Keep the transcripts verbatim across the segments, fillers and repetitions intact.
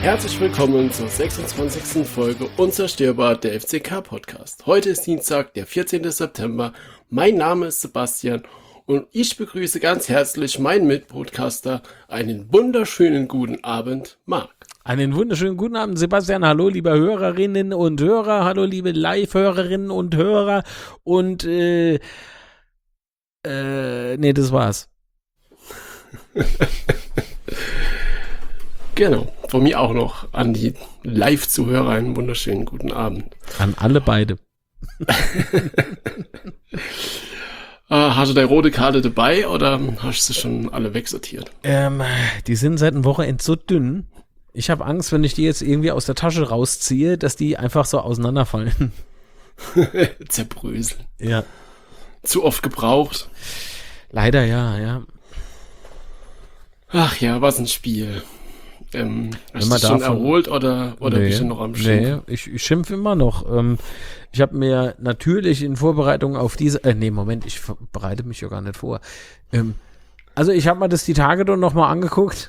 Herzlich willkommen zur sechsundzwanzigsten Folge Unzerstörbar, der F C K-Podcast. Heute ist Dienstag, der vierzehnten September. Mein Name ist Sebastian und ich begrüße ganz herzlich meinen Mitpodcaster. Einen wunderschönen guten Abend, Marc. Einen wunderschönen guten Abend, Sebastian. Hallo, liebe Hörerinnen und Hörer. Hallo, liebe Live-Hörerinnen und Hörer. Und, äh, äh, nee, das war's. Genau, von mir auch noch an die Live-Zuhörer einen wunderschönen guten Abend. An alle beide. Uh, hast du deine rote Karte dabei oder hast du sie schon alle wegsortiert? Ähm, die sind seit einem Wochenende so dünn. Ich habe Angst, wenn ich die jetzt irgendwie aus der Tasche rausziehe, dass die einfach so auseinanderfallen. Zerbröseln. Ja. Zu oft gebraucht. Leider ja, ja. Ach ja, was ein Spiel. Ähm, hast du dich schon davon, erholt oder, oder nee, bist du noch am Schimpfen? Nee, ich, ich schimpfe immer noch. Ähm, ich habe mir natürlich in Vorbereitung auf diese, äh, nee, Moment, ich bereite mich ja gar nicht vor. Ähm, also ich habe mir das die Tage dann nochmal angeguckt.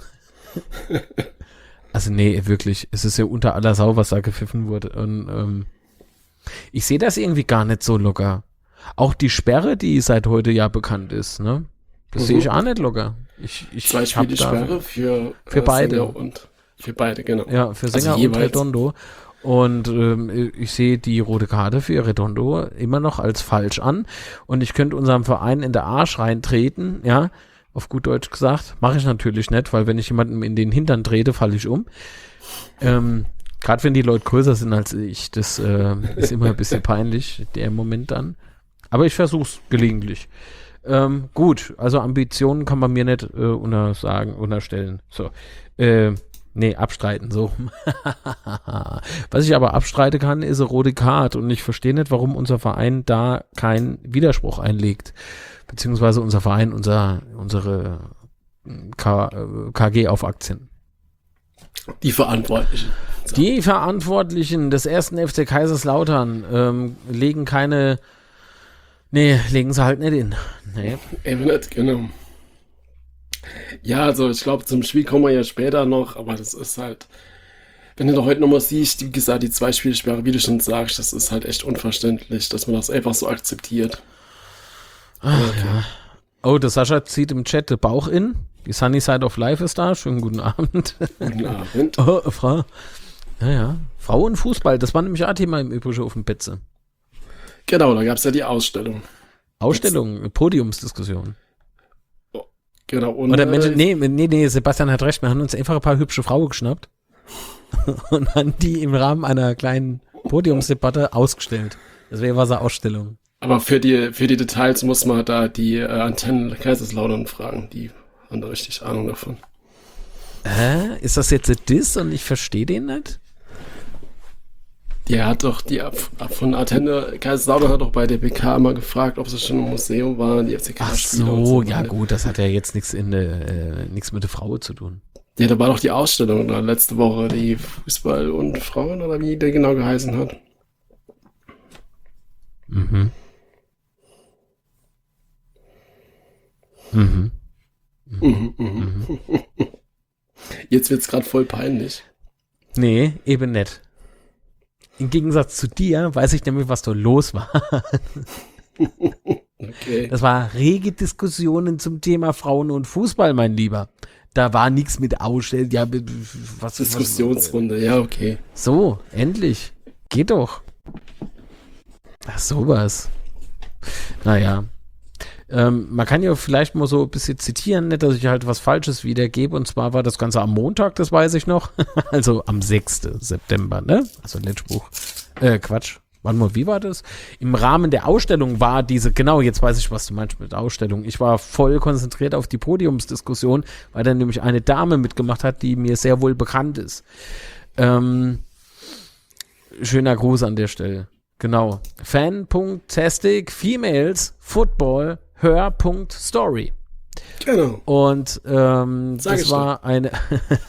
Also nee, wirklich, es ist ja unter aller Sau, was da gepfiffen wurde. Und ähm, ich sehe das irgendwie gar nicht so locker. Auch die Sperre, die seit heute ja bekannt ist, ne? Das mhm. sehe ich auch nicht locker. Ich, ich, Zwei Spiele Sperre für, für beide. Sänger und für beide, genau. Ja, für Sänger also und Redondo. Und ähm, ich sehe die rote Karte für Redondo immer noch als falsch an. Und ich könnte unserem Verein in der Arsch reintreten, ja, auf gut Deutsch gesagt. Mache ich natürlich nicht, weil wenn ich jemanden in den Hintern trete, falle ich um. Ähm, Gerade wenn die Leute größer sind als ich. Das äh, ist immer ein bisschen peinlich, der Moment dann. Aber ich versuche es gelegentlich. Ähm, gut, also Ambitionen kann man mir nicht äh, untersagen, unterstellen. So, äh, nee, abstreiten, so. Was ich aber abstreiten kann, ist eine rote Karte und ich verstehe nicht, warum unser Verein da keinen Widerspruch einlegt. Beziehungsweise unser Verein, unser, unsere K, äh, K G auf Aktien. Die Verantwortlichen. So. Die Verantwortlichen des ersten F C Kaiserslautern ähm, legen keine Nee, legen sie halt nicht in. Nee. Eben nicht, genau. Ja, also ich glaube, zum Spiel kommen wir ja später noch, aber das ist halt, wenn du da heute nochmal siehst, wie gesagt, die zwei Spielsperre, wie du schon sagst, das ist halt echt unverständlich, dass man das einfach so akzeptiert. Ach, okay. Ja. Oh, der Sascha zieht im Chat den Bauch in. Die Sunny Side of Life ist da. Schönen guten Abend. Guten Abend. Oh, Frau. Ja, ja. Frau und Fußball, das war nämlich auch Thema im Übrigen auf dem Betze. Genau, da gab es ja die Ausstellung. Ausstellung, Jetzt. Podiumsdiskussion. Oh, genau. Und Oder Mensch, nee, nee, nee, Sebastian hat recht, wir haben uns einfach ein paar hübsche Frauen geschnappt und haben die im Rahmen einer kleinen Podiumsdebatte ausgestellt. Deswegen war es eine Ausstellung. Aber für die, für die Details muss man da die äh, Antennen Kaiserslautern fragen, die haben da richtig Ahnung davon. Hä? Ist das jetzt ein Diss und ich verstehe den nicht? Der hat doch die von Antenne Kaiserslautern hat doch bei der B K immer gefragt, ob sie schon im Museum waren, die F C K-Spieler. Ach so, so ja gut, das hat ja jetzt nichts in äh, nichts mit der Frau zu tun. Ja, da war doch die Ausstellung da letzte Woche, die Fußball und Frauen oder wie der genau geheißen hat. Mhm. Mhm. Mhm. Mhm. Mhm. Jetzt wird's gerade voll peinlich. Nee, eben nicht. Im Gegensatz zu dir weiß ich nämlich, was da los war. Okay. Das war rege Diskussionen zum Thema Frauen und Fußball, mein Lieber. Da war nichts mit Ausstellen. Ja, was, Diskussionsrunde, was, ja, okay. So, endlich. Geht doch. Ach, sowas. Naja. Ähm, man kann ja vielleicht mal so ein bisschen zitieren, nicht, dass ich halt was Falsches wiedergebe. Und zwar war das Ganze am Montag, das weiß ich noch. Also am sechsten September, ne? Also Letzspruch. Äh, Quatsch. Wann mal, wie war das? Im Rahmen der Ausstellung war diese, genau, jetzt weiß ich, was du meinst mit Ausstellung. Ich war voll konzentriert auf die Podiumsdiskussion, weil da nämlich eine Dame mitgemacht hat, die mir sehr wohl bekannt ist. Ähm, schöner Gruß an der Stelle. Genau. Fan.tastic Females Football Hör.story. Genau. Und ähm, das ich war doch. eine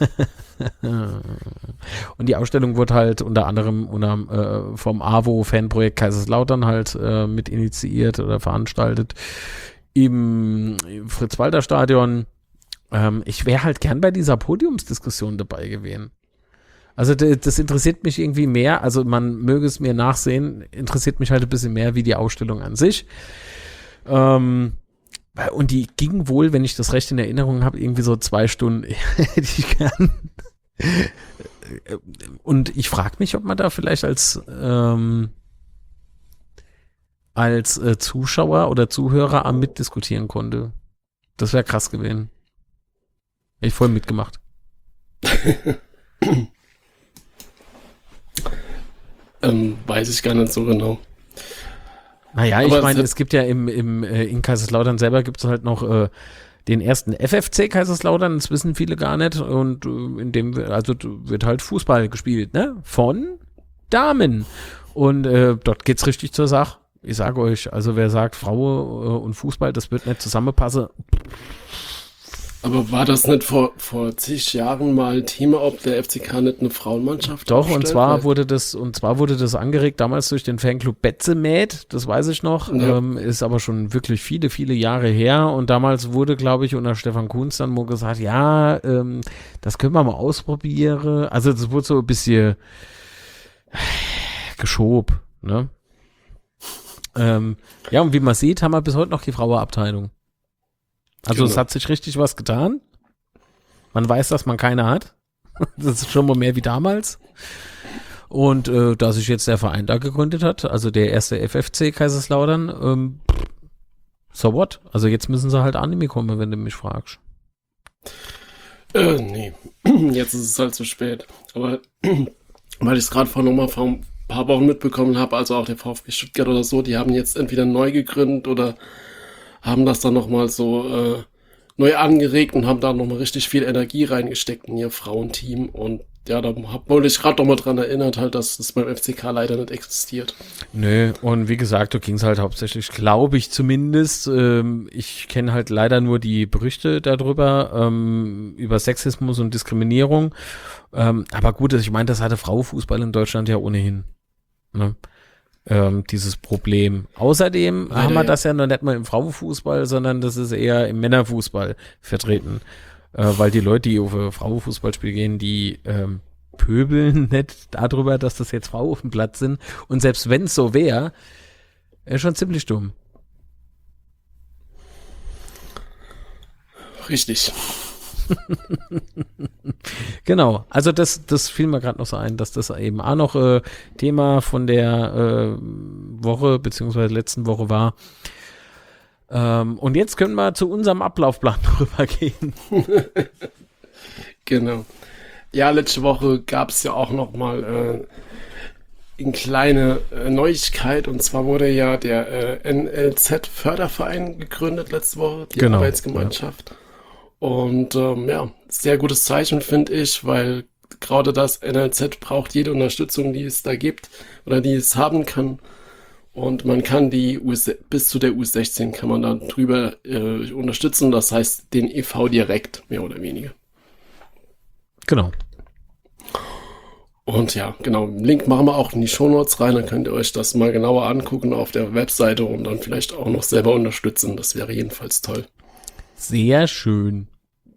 und die Ausstellung wurde halt unter anderem unter, äh, vom A W O-Fanprojekt Kaiserslautern halt äh, mit initiiert oder veranstaltet im, im Fritz-Walter-Stadion. Ähm, ich wäre halt gern bei dieser Podiumsdiskussion dabei gewesen. Also d- das interessiert mich irgendwie mehr, also man möge es mir nachsehen, interessiert mich halt ein bisschen mehr wie die Ausstellung an sich. Ähm, und die ging wohl, wenn ich das recht in Erinnerung habe, irgendwie so zwei Stunden hätte ich gern. Und ich frage mich, ob man da vielleicht als ähm, als äh, Zuschauer oder Zuhörer am mitdiskutieren konnte. Das wäre krass gewesen. Hätte ich voll mitgemacht. ähm, weiß ich gar nicht so genau. Naja, Aber ich meine, es- es gibt ja im, im äh, in Kaiserslautern selber gibt es halt noch äh, den ersten F F C Kaiserslautern, das wissen viele gar nicht. Und äh, in dem wir- also d- wird halt Fußball gespielt, ne? Von Damen. Und äh, dort geht's richtig zur Sache. Ich sage euch, also wer sagt, Frau äh, und Fußball, das wird nicht zusammenpassen. Aber war das nicht vor, vor zig Jahren mal Thema, ob der F C K nicht eine Frauenmannschaft Doch, und aufstellt? zwar Weil- wurde das, und zwar wurde das angeregt damals durch den Fanclub Betzemäd, das weiß ich noch, Ja. ähm, ist aber schon wirklich viele, viele Jahre her. Und damals wurde, glaube ich, unter Stefan Kuhns dann mal gesagt, ja, ähm, das können wir mal ausprobieren. Also das wurde so ein bisschen geschob, ne? Ähm, ja, und wie man sieht, haben wir bis heute noch die Frauenabteilung. Also Genau. es hat sich richtig was getan. Man weiß, dass man keine hat. Das ist schon mal mehr wie damals. Und äh, da sich jetzt der Verein da gegründet hat, also der erste F F C Kaiserslautern, ähm, so what? Also jetzt müssen sie halt Anime kommen, wenn du mich fragst. Äh, nee. Jetzt ist es halt zu spät. Aber weil ich es gerade vor nochmal vor ein paar Wochen mitbekommen habe, also auch der VfB Stuttgart oder so, die haben jetzt entweder neu gegründet oder haben das dann nochmal so äh, neu angeregt und haben da nochmal richtig viel Energie reingesteckt in ihr Frauenteam. Und ja, da hab, wollte ich gerade nochmal dran erinnert, halt, dass das beim F C K leider nicht existiert. Nö, und wie gesagt, da ging es halt hauptsächlich, glaube ich zumindest, ähm, ich kenne halt leider nur die Berichte darüber, ähm, über Sexismus und Diskriminierung. Ähm, aber gut, ich meine, das hatte Frauenfußball in Deutschland ja ohnehin. Ne? Ähm, dieses Problem. Außerdem Leider, haben wir ja. das ja noch nicht mal im Frauenfußball, sondern das ist eher im Männerfußball vertreten. Äh, weil die Leute, die auf ein Frauenfußballspiel gehen, die ähm, pöbeln nicht darüber, dass das jetzt Frauen auf dem Platz sind. Und selbst wenn es so wäre, ist schon ziemlich dumm. Richtig. Genau, also das, das fiel mir gerade noch so ein, dass das eben auch noch äh, Thema von der äh, Woche beziehungsweise letzten Woche war. Ähm, und jetzt können wir zu unserem Ablaufplan rübergehen. Genau. Ja, letzte Woche gab es ja auch noch mal äh, eine kleine äh, Neuigkeit. Und zwar wurde ja der äh, N L Z-Förderverein gegründet letzte Woche, die Genau, Arbeitsgemeinschaft. Und ähm, ja, sehr gutes Zeichen, finde ich, weil gerade das N L Z braucht jede Unterstützung, die es da gibt oder die es haben kann. Und man kann die U S, bis zu der U sechzehn kann man da drüber äh, unterstützen. Das heißt, den E V direkt, mehr oder weniger. Genau. Und ja, genau, Link machen wir auch in die Shownotes rein, dann könnt ihr euch das mal genauer angucken auf der Webseite und dann vielleicht auch noch selber unterstützen. Das wäre jedenfalls toll. Sehr schön.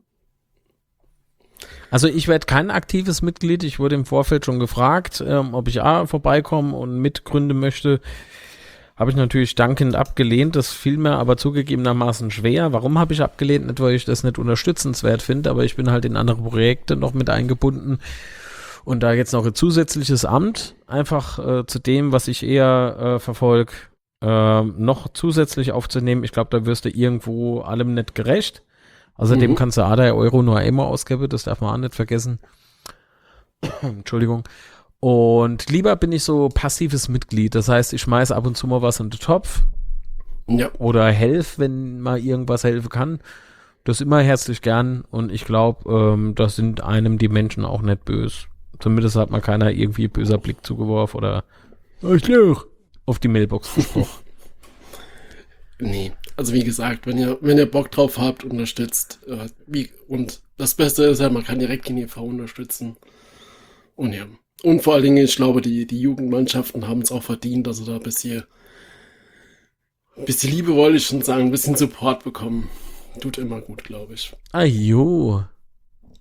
Also ich werde kein aktives Mitglied. Ich wurde im Vorfeld schon gefragt, ähm, ob ich A, vorbeikomme und mitgründen möchte. Habe ich natürlich dankend abgelehnt. Das fiel mir aber zugegebenermaßen schwer. Warum habe ich abgelehnt? Nicht, weil ich das nicht unterstützenswert finde, aber ich bin halt in andere Projekte noch mit eingebunden. Und da jetzt noch ein zusätzliches Amt, einfach äh, zu dem, was ich eher äh, verfolge, äh, noch zusätzlich aufzunehmen. Ich glaube, da wirst du irgendwo allem nicht gerecht. Außerdem Mhm. kannst du A drei Euro nur einmal ausgeben, das darf man auch nicht vergessen. Entschuldigung. Und lieber bin ich so passives Mitglied. Das heißt, ich schmeiße ab und zu mal was in den Topf Ja, oder helfe, wenn mal irgendwas helfen kann. Das immer herzlich gern. Und ich glaube, ähm, das sind einem die Menschen auch nicht böse. Zumindest hat man keiner irgendwie böser Blick zugeworfen oder Arschloch auf die Mailbox gesprochen. nee. Also wie gesagt, wenn ihr, wenn ihr Bock drauf habt, unterstützt. Äh, wie, und das Beste ist ja, man kann direkt den E V unterstützen. Und ja. Und vor allen Dingen, ich glaube, die, die Jugendmannschaften haben es auch verdient, dass sie da ein bisschen, ein bisschen Liebe, wollte ich schon sagen, ein bisschen Support bekommen. Tut immer gut, glaube ich. Ah jo.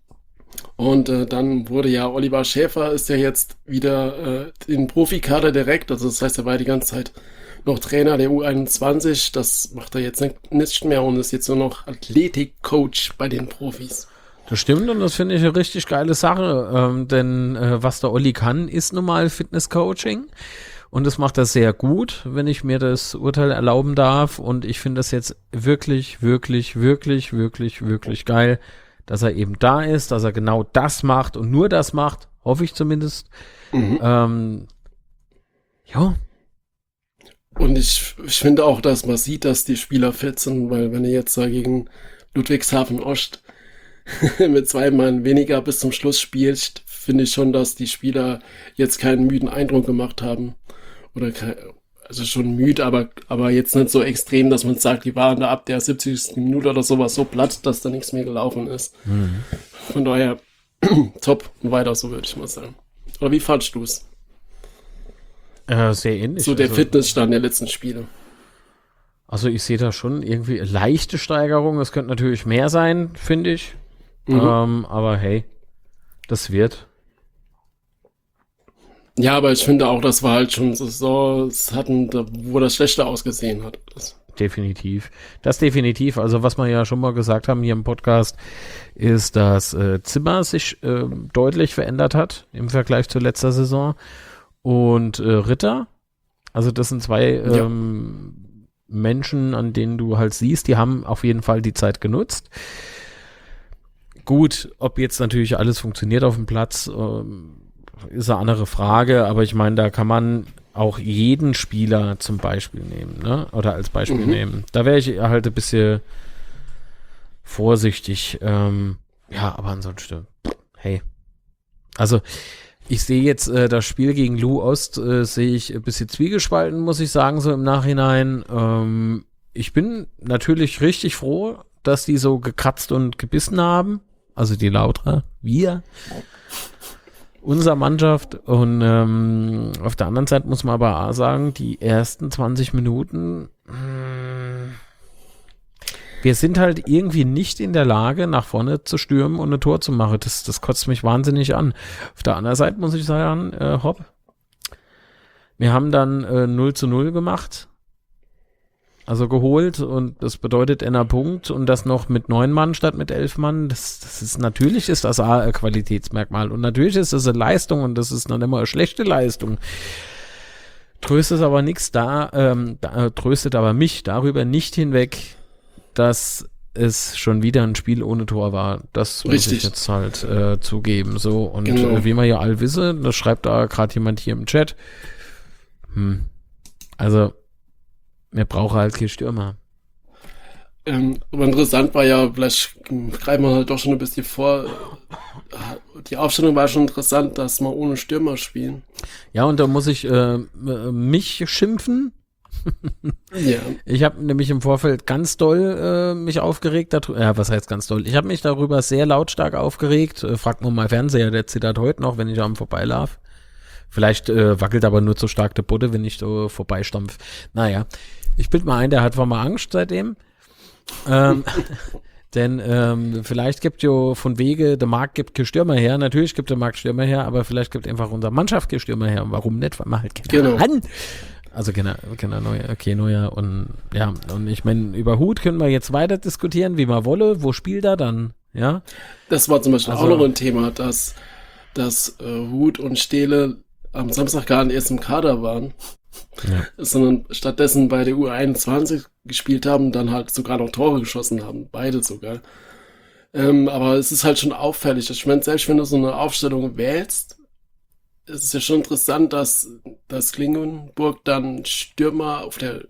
Und äh, dann wurde ja Oliver Schäfer ist ja jetzt wieder äh, in den Profikader direkt, also das heißt, er war die ganze Zeit noch Trainer der U einundzwanzig, das macht er jetzt nicht, nicht mehr und ist jetzt nur noch Athletikcoach bei den Profis. Das stimmt und das finde ich eine richtig geile Sache, ähm, denn äh, was der Olli kann, ist nun mal Fitnesscoaching und das macht er sehr gut, wenn ich mir das Urteil erlauben darf und ich finde das jetzt wirklich, wirklich, wirklich, wirklich, wirklich geil, dass er eben da ist, dass er genau das macht und nur das macht, hoffe ich zumindest. Mhm. Ähm, ja. Und ich, ich finde auch, dass man sieht, dass die Spieler fit sind, weil wenn er jetzt da gegen Ludwigshafen Ost mit zwei Mann weniger bis zum Schluss spielt, finde ich schon, dass die Spieler jetzt keinen müden Eindruck gemacht haben. Oder kein, also schon müde, aber, aber jetzt nicht so extrem, dass man sagt, die waren da ab der siebzigsten Minute oder sowas so platt, dass da nichts mehr gelaufen ist. Mhm. Von daher top und weiter so, würde ich mal sagen. Oder wie fandst du es? Äh, sehr ähnlich. So der also, Fitnessstand der letzten Spiele. Also ich sehe da schon irgendwie leichte Steigerung. Es könnte natürlich mehr sein, finde ich. Mhm. Ähm, aber hey, das wird. Ja, aber ich finde auch, das war halt schon so, es hatten, wo das schlechter ausgesehen hat. Das. Definitiv. Das definitiv. Also was wir ja schon mal gesagt haben hier im Podcast, ist, dass äh, Zimmer sich äh, deutlich verändert hat im Vergleich zur letzter Saison. Und äh, Ritter, also das sind zwei ähm, ja. Menschen, an denen du halt siehst, die haben auf jeden Fall die Zeit genutzt. Gut, ob jetzt natürlich alles funktioniert auf dem Platz, ähm, ist eine andere Frage, aber ich meine, da kann man auch jeden Spieler zum Beispiel nehmen, ne? Oder als Beispiel mhm. nehmen. Da wäre ich halt ein bisschen vorsichtig. Ähm, ja, aber ansonsten, hey. Also, ich sehe jetzt äh, das Spiel gegen Lu Ost, äh, sehe ich ein bisschen zwiegespalten, muss ich sagen, so im Nachhinein. Ähm, ich bin natürlich richtig froh, dass die so gekratzt und gebissen haben. Also die Lautra, wir, unsere Mannschaft. Und ähm, auf der anderen Seite muss man aber auch sagen, die ersten zwanzig Minuten, mh, wir sind halt irgendwie nicht in der Lage, nach vorne zu stürmen und ein Tor zu machen. Das, das kotzt mich wahnsinnig an. Auf der anderen Seite muss ich sagen, äh, hopp, wir haben dann äh, null zu null gemacht. Also geholt und das bedeutet einer Punkt und das noch mit neun Mann statt mit elf Mann. Das, das ist, natürlich ist das ein Qualitätsmerkmal und natürlich ist das eine Leistung und das ist noch immer eine schlechte Leistung. Tröstet aber nichts da, ähm, da, tröstet aber mich darüber nicht hinweg, dass es schon wieder ein Spiel ohne Tor war. Das muss Richtig. ich jetzt halt äh, zugeben. So und genau. äh, wie wir ja alle wissen, das schreibt da gerade jemand hier im Chat. Hm. Also wir brauchen halt keinen Stürmer. Ähm, aber interessant war ja, vielleicht greifen wir halt doch schon ein bisschen vor. Die Aufstellung war schon interessant, dass wir ohne Stürmer spielen. Ja, und da muss ich äh, mich schimpfen. Ja. Ich habe nämlich im Vorfeld ganz doll äh, mich aufgeregt. Darüber, ja, was heißt ganz doll? Ich habe mich darüber sehr lautstark aufgeregt. Äh, fragt mal mal Fernseher, der zittert heute noch, wenn ich am vorbeilaufe. Vielleicht äh, wackelt aber nur zu stark der Butte, wenn ich so vorbeistampf. Naja, ich bild mal ein, der hat wohl mal Angst seitdem. ähm, denn ähm, vielleicht gibt ja von Wege, der Markt gibt keinen Stürmer her. Natürlich gibt der Markt Stürmer her, aber vielleicht gibt einfach unsere Mannschaft keinen Stürmer her. Und warum nicht? Weil man halt keinen genau. an. Also genau, genau, Neuer, okay, Neuer und ja, und ich meine, über Hut können wir jetzt weiter diskutieren, wie man wolle, wo spielt er dann, ja? Das war zum Beispiel also, auch noch ein Thema, dass, dass äh, Hut und Steele am Samstag gar nicht erst im Kader waren, ja. sondern stattdessen bei der U einundzwanzig gespielt haben, dann halt sogar noch Tore geschossen haben, beide sogar. Ähm, aber es ist halt schon auffällig. Ich meine, selbst wenn du so eine Aufstellung wählst, es ist ja schon interessant, dass, dass Klingenburg dann Stürmer auf der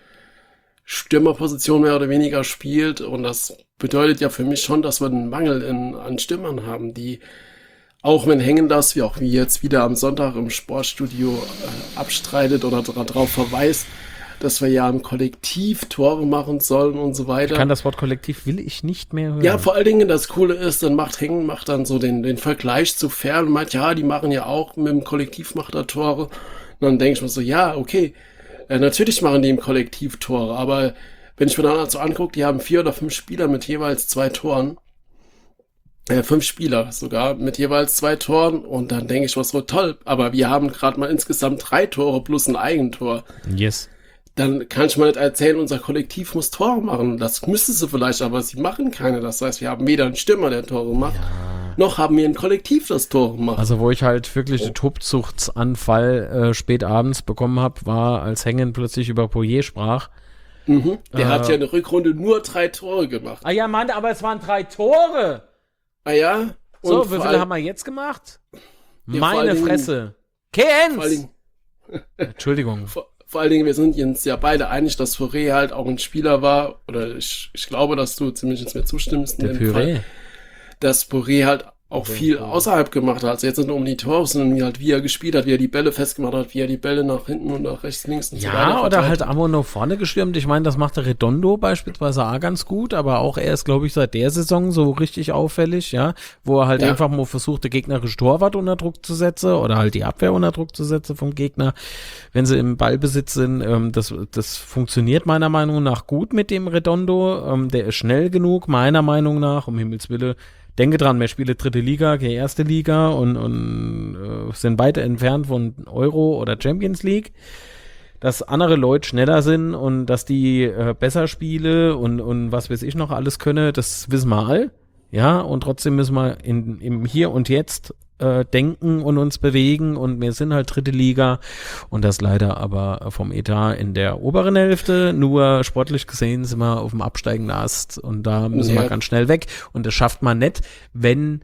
Stürmerposition mehr oder weniger spielt und das bedeutet ja für mich schon, dass wir einen Mangel in, an Stürmern haben, die auch wenn Hängen das, wie auch wie jetzt wieder am Sonntag im Sportstudio äh, abstreitet oder darauf verweist, dass wir ja im Kollektiv Tore machen sollen und so weiter. Ich kann das Wort Kollektiv will ich nicht mehr hören. Ja, vor allen Dingen das Coole ist, dann macht Hängen, macht dann so den, den Vergleich zu Ferl und meint, ja, die machen ja auch mit dem Kollektiv macht er Tore. Und dann denke ich mir so, ja, okay, äh, natürlich machen die im Kollektiv Tore, aber wenn ich mir dann also angucke, die haben vier oder fünf Spieler mit jeweils zwei Toren. äh, fünf Spieler sogar, mit jeweils zwei Toren. Und dann denke ich, was so toll. Aber wir haben gerade mal insgesamt drei Tore plus ein Eigentor. Yes. Dann kann ich mal nicht erzählen, unser Kollektiv muss Tore machen. Das müsste sie vielleicht, aber sie machen keine. Das heißt, wir haben weder einen Stürmer, der Tore macht, ja. noch haben wir ein Kollektiv, das Tore macht. Also wo ich halt wirklich oh. den Tobsuchtsanfall äh, spät abends bekommen habe, war, als Hengen plötzlich über Poirier sprach. Mhm. Der äh, hat ja in der Rückrunde nur drei Tore gemacht. Ah ja, Mann, aber es waren drei Tore. Ah ja? Und so, wie viele haben wir jetzt gemacht? Ja, meine Fresse. Kens! Entschuldigung. Vor, vor allen Dingen, wir sind uns ja beide einig, dass Fauré halt auch ein Spieler war, oder ich, ich glaube, dass du zumindest mir zustimmst. Der Püree. Dass Fauré halt auch okay, viel okay. außerhalb gemacht hat. Also jetzt nicht nur um die Tore, sondern halt, wie er gespielt hat, wie er die Bälle festgemacht hat, wie er die Bälle nach hinten und nach rechts, links und ja, so weiter. Ja, oder halt Amo nach vorne gestürmt. Ich meine, das macht der Redondo beispielsweise auch ganz gut, aber auch er ist, glaube ich, seit der Saison so richtig auffällig, ja, wo er halt ja. einfach mal versucht, der gegnerische Torwart unter Druck zu setzen oder halt die Abwehr unter Druck zu setzen vom Gegner, wenn sie im Ballbesitz sind. Ähm, das, das funktioniert meiner Meinung nach gut mit dem Redondo. Ähm, der ist schnell genug, meiner Meinung nach, um Himmels Willen. Denke dran, mehr Spiele dritte Liga, keine erste Liga und, und äh, sind weiter entfernt von Euro oder Champions League. Dass andere Leute schneller sind und dass die äh, besser spiele und, und was weiß ich noch alles könne, das wissen wir all. Ja, und trotzdem müssen wir in, im Hier und Jetzt äh, denken und uns bewegen und wir sind halt dritte Liga und das leider aber vom Etat in der oberen Hälfte, nur sportlich gesehen sind wir auf dem absteigenden Ast und da müssen ja. wir ganz schnell weg und das schafft man nicht, wenn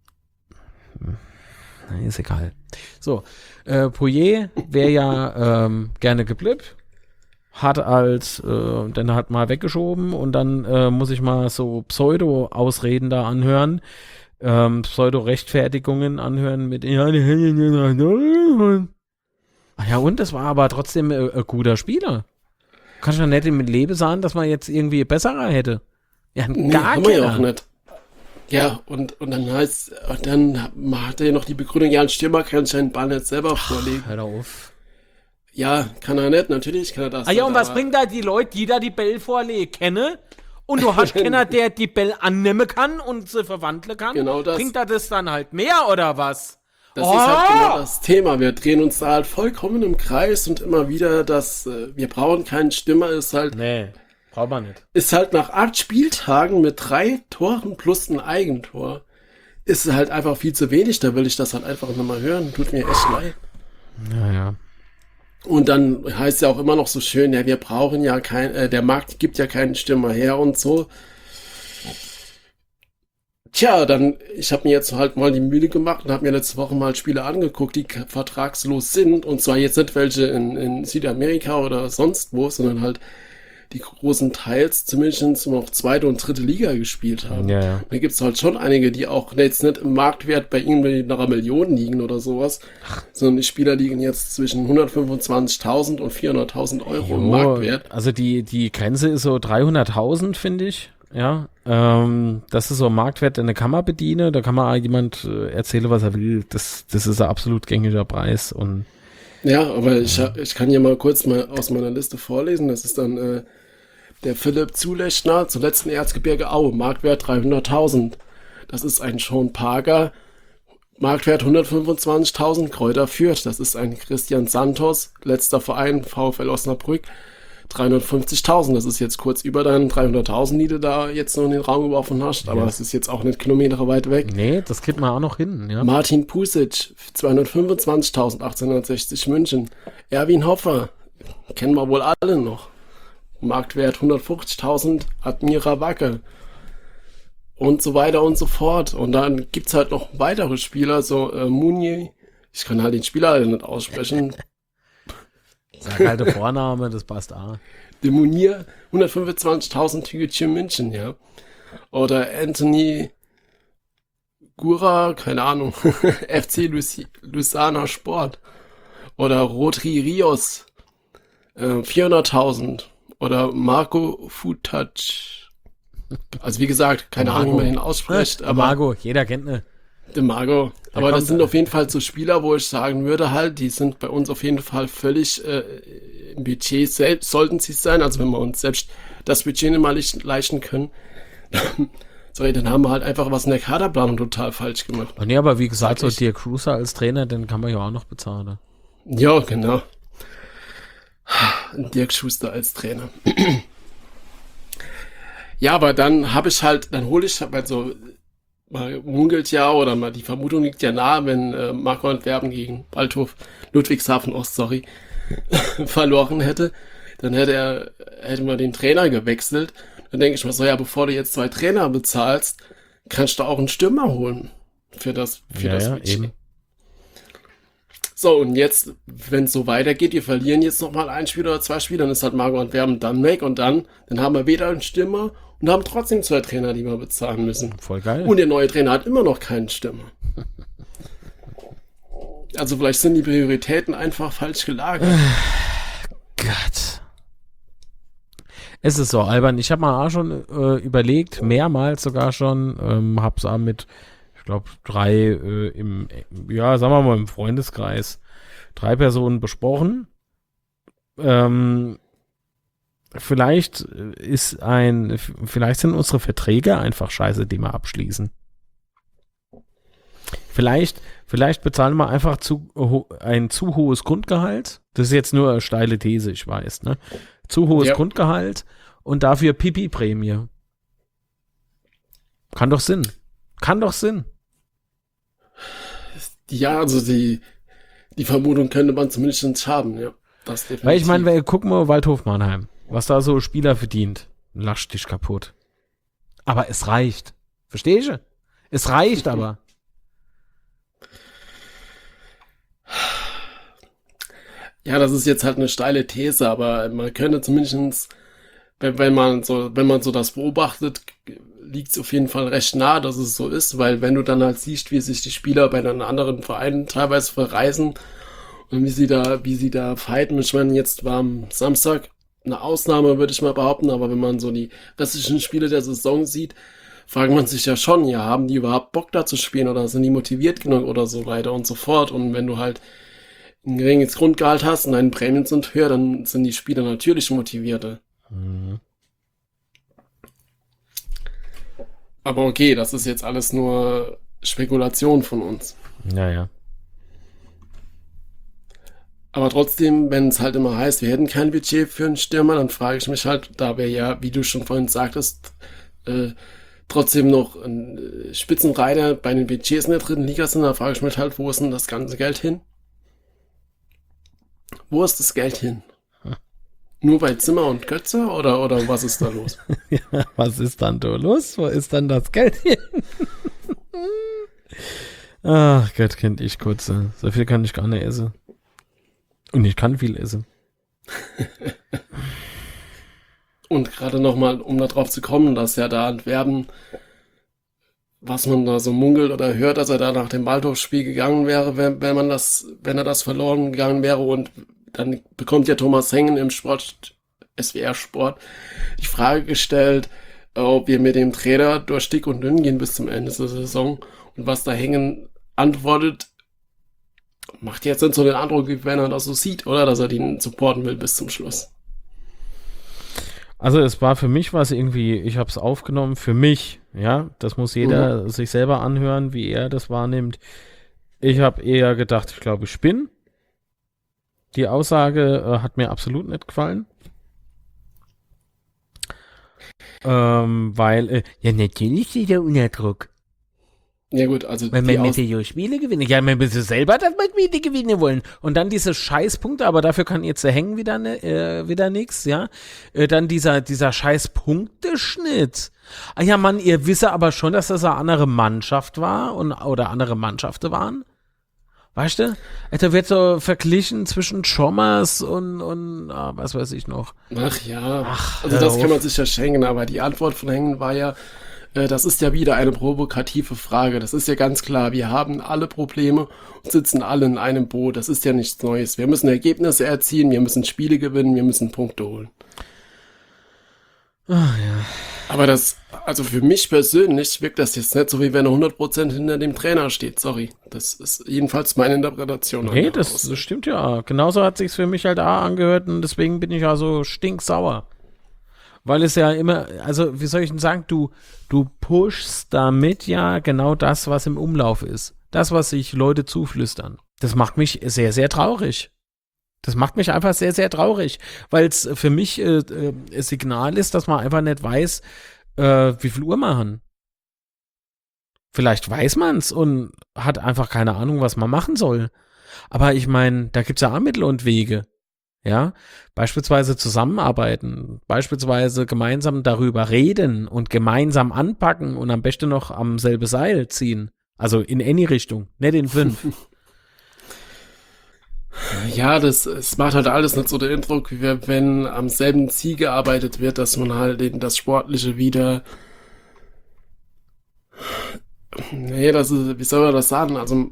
na, ist egal. So, äh, Poirier wäre ja ähm, gerne geblippt, hat als, äh, dann hat mal weggeschoben und dann äh, muss ich mal so Pseudo-Ausreden da anhören, ähm, Pseudo-Rechtfertigungen anhören mit ja, die Ach ja, und das war aber trotzdem äh, ein guter Spieler. Kannst du ja nicht mit Leben sagen, dass man jetzt irgendwie besserer hätte. Ja, nee, gar haben wir ja auch nicht. Ja, und, und dann heißt, und dann hat er ja noch die Begründung, ja, ein Stürmer kann seinen Ball nicht selber Ach, vorlegen. Hör auf. Ja, kann er nicht, natürlich kann er das. Ah ja, und was bringt da die Leute, die da die Bälle vorlegen, kenne? Und du hast keiner, der die Bälle annehmen kann und sie verwandeln kann? Genau das. Bringt da das dann halt mehr, oder was? Das oh! ist halt genau das Thema. Wir drehen uns da halt vollkommen im Kreis und immer wieder, dass äh, wir brauchen keinen Stürmer, ist halt... Nee, braucht man nicht. Ist halt nach acht Spieltagen mit drei Toren plus ein Eigentor, ist halt einfach viel zu wenig. Da will ich das halt einfach nochmal hören. Tut mir echt leid. Naja. Und dann heißt ja auch immer noch so schön, ja, wir brauchen ja kein, äh, der Markt gibt ja keinen Stürmer her und so. Tja, dann, ich habe mir jetzt halt mal die Mühe gemacht und habe mir letzte Woche mal Spiele angeguckt, die vertragslos sind. Und zwar jetzt nicht welche in, in Südamerika oder sonst wo, sondern halt die großen Teils zumindest noch zweite und dritte Liga gespielt haben. Ja, ja. Da gibt's halt schon einige, die auch jetzt nicht im Marktwert bei irgendwie nach einer Million liegen oder sowas, Ach. sondern die Spieler liegen jetzt zwischen hundertfünfundzwanzigtausend und vierhunderttausend Euro jo, im Marktwert. Also die, die Grenze ist so dreihunderttausend, finde ich. Ja, ähm, das ist so ein Marktwert, den kann man bedienen. Da kann man auch jemand äh, erzählen, was er will. Das, das ist ein absolut gängiger Preis. Und ja, aber ich, ich kann hier mal kurz mal aus meiner Liste vorlesen. Das ist dann äh, der Philipp Zulechner, zuletzt in Erzgebirge Aue, Marktwert dreihunderttausend. Das ist ein Sean Parker, Marktwert hundertfünfundzwanzigtausend, Kräuter Fürth. Das ist ein Christian Santos, letzter Verein, VfL Osnabrück, dreihundertfünfzigtausend. Das ist jetzt kurz über deinen dreihunderttausend, die du da jetzt noch in den Raum geworfen hast, aber es ja. ist jetzt auch nicht Kilometer weit weg. Nee, das kriegt man auch noch hin, ja. Martin Pusic, zweihundertfünfundzwanzigtausend, achtzehnhundertsechzig München. Erwin Hoffer, kennen wir wohl alle noch. Marktwert hundertfünfzigtausend, Admira Wacke. Und so weiter und so fort. Und dann gibt's halt noch weitere Spieler, so äh, Mounier. Ich kann halt den Spieler halt nicht aussprechen. Sag halt der Vorname, das passt auch. De Mounier, hundertfünfundzwanzigtausend Tügetchen München, ja. Oder Anthony Gura, keine Ahnung, F C Lucana Sport. Oder Rodri Rios, äh, vierhunderttausend. Oder Marco Futac. Also wie gesagt, keine Ahnung, wie man ihn ausspricht. Aber Marco, jeder kennt ihn. De Margo. Aber das sind auf jeden Fall so Spieler, wo ich sagen würde halt, die sind bei uns auf jeden Fall völlig äh, im Budget selbst, sollten sie sein. Also wenn wir uns selbst das Budget nicht mal leisten können, Sorry, dann haben wir halt einfach was in der Kaderplanung total falsch gemacht. Oh, nee, aber wie gesagt, Sag so Dirk Cruiser als Trainer, den kann man ja auch noch bezahlen. Ja, genau. Dirk Schuster als Trainer. Ja, aber dann habe ich halt, dann hole ich halt so, man munkelt ja, oder mal die Vermutung liegt ja nahe, wenn äh, Marco Antwerpen gegen Waldhof Ludwigshafen Ost, sorry, verloren hätte, dann hätte er, hätte man den Trainer gewechselt. Dann denke ich mir so, ja, bevor du jetzt zwei Trainer bezahlst, kannst du auch einen Stürmer holen für das, für Ja, das ja, Budget. eben. So, und jetzt, wenn es so weitergeht, wir verlieren jetzt nochmal ein Spiel oder zwei Spiele, dann ist halt Marco Antwerpen dann weg und dann, dann haben wir weder einen Stürmer und haben trotzdem zwei Trainer, die wir bezahlen müssen. Voll geil. Und der neue Trainer hat immer noch keinen Stürmer. Also vielleicht sind die Prioritäten einfach falsch gelagert. Gott. Es ist so albern. Ich habe mal auch schon äh, überlegt, mehrmals sogar schon, ähm, hab's auch mit, ich glaube, drei äh, im, ja, sagen wir mal im Freundeskreis, drei Personen besprochen. Ähm, vielleicht ist ein, vielleicht sind unsere Verträge einfach scheiße, die wir abschließen. Vielleicht, vielleicht bezahlen wir einfach zu, ho, ein zu hohes Grundgehalt. Das ist jetzt nur eine steile These, ich weiß, ne? Zu hohes Ja. Grundgehalt und dafür Pipi-Prämie. Kann doch Sinn. Kann doch Sinn. Ja, also die, die Vermutung könnte man zumindest haben, ja. Das definitiv. Weil ich meine, guck mal Waldhof Mannheim, was da so Spieler verdient. Lasch dich kaputt. Aber es reicht. Verstehst du? Es reicht aber. Ja, das ist jetzt halt eine steile These, aber man könnte zumindest, wenn, wenn man so, wenn man so das beobachtet, liegt es auf jeden Fall recht nah, dass es so ist, weil wenn du dann halt siehst, wie sich die Spieler bei den anderen Vereinen teilweise verreisen und wie sie da, wie sie da fighten. Ich meine, jetzt war am Samstag eine Ausnahme, würde ich mal behaupten, aber wenn man so die restlichen Spiele der Saison sieht, fragt man sich ja schon, ja, haben die überhaupt Bock da zu spielen oder sind die motiviert genug oder so weiter und so fort. Und wenn du halt ein geringes Grundgehalt hast und deine Prämien sind höher, dann sind die Spieler natürlich motivierter. Mhm. Aber okay, das ist jetzt alles nur Spekulation von uns. Ja, ja. Aber trotzdem, wenn es halt immer heißt, wir hätten kein Budget für einen Stürmer, dann frage ich mich halt, da wir ja, wie du schon vorhin sagtest, äh, trotzdem noch ein äh, Spitzenreiter bei den Budgets in der dritten Liga sind, da frage ich mich halt, wo ist denn das ganze Geld hin? Wo ist das Geld hin? Hm. Nur bei Zimmer und Götze oder, oder was ist da los? Ja, was ist dann da los? Wo ist dann das Geld hin? Ach Gott, kennt ich kurze. So viel kann ich gar nicht essen. Und ich kann viel essen. Und gerade nochmal, um darauf zu kommen, dass ja da Antwerpen, was man da so munkelt oder hört, dass er da nach dem Waldhof-Spiel gegangen wäre, wenn, wenn man das, wenn er das verloren gegangen wäre, und dann bekommt ja Thomas Hengen im Sport, S W R Sport, die Frage gestellt, ob wir mit dem Trainer durch dick und dünn gehen bis zum Ende der Saison, und was da Hengen antwortet, macht jetzt so den Eindruck, wie wenn er das so sieht, oder? Dass er den supporten will bis zum Schluss. Also es war für mich was irgendwie, ich habe es aufgenommen, für mich, ja, das muss jeder mhm. sich selber anhören, wie er das wahrnimmt. Ich habe eher gedacht, ich glaube, ich spinne. Die Aussage äh, hat mir absolut nicht gefallen. Ähm, weil, äh, ja, natürlich steht er unter Druck. Ja gut, also wenn die wir Aus- mit den Spiele gewinnen. Ja, man müssen selber das mit Miete gewinnen wollen. Und dann diese Scheißpunkte, aber dafür kann jetzt der Hängen wieder, ne, äh, wieder nix, ja. Äh, dann dieser, dieser Scheiß-Punkteschnitt. Ah ja, Mann, ihr wisst aber schon, dass das eine andere Mannschaft war und, oder andere Mannschaften waren. Weißt du? Da wird so verglichen zwischen Schommers und, und ah, was weiß ich noch. Ach ja, Ach, also hör das auf. kann man sich ja schenken, aber die Antwort von Hengen war ja, äh, das ist ja wieder eine provokative Frage. Das ist ja ganz klar, wir haben alle Probleme und sitzen alle in einem Boot. Das ist ja nichts Neues. Wir müssen Ergebnisse erzielen, wir müssen Spiele gewinnen, wir müssen Punkte holen. Ah, ja. Aber das, also für mich persönlich wirkt das jetzt nicht so, wie wenn er hundert Prozent hinter dem Trainer steht. Sorry, das ist jedenfalls meine Interpretation. Nee, das, das stimmt ja. Genauso hat sich's für mich halt auch angehört und deswegen bin ich ja so stinksauer. Weil es ja immer, also wie soll ich denn sagen, du, du pushst damit ja genau das, was im Umlauf ist. Das, was sich Leute zuflüstern. Das macht mich sehr, sehr traurig. Das macht mich einfach sehr, sehr traurig, weil es für mich äh, äh, ein Signal ist, dass man einfach nicht weiß, äh, wie viel Uhr machen. Vielleicht weiß man es und hat einfach keine Ahnung, was man machen soll. Aber ich meine, da gibt es ja auch Mittel und Wege. Ja, beispielsweise zusammenarbeiten, beispielsweise gemeinsam darüber reden und gemeinsam anpacken und am besten noch am selbe Seil ziehen. Also in any Richtung, nicht in fünf. Ja, das, es macht halt alles nicht so den Eindruck, wie wenn am selben Ziel gearbeitet wird, dass man halt in das Sportliche wieder, nee, das ist, wie soll man das sagen, also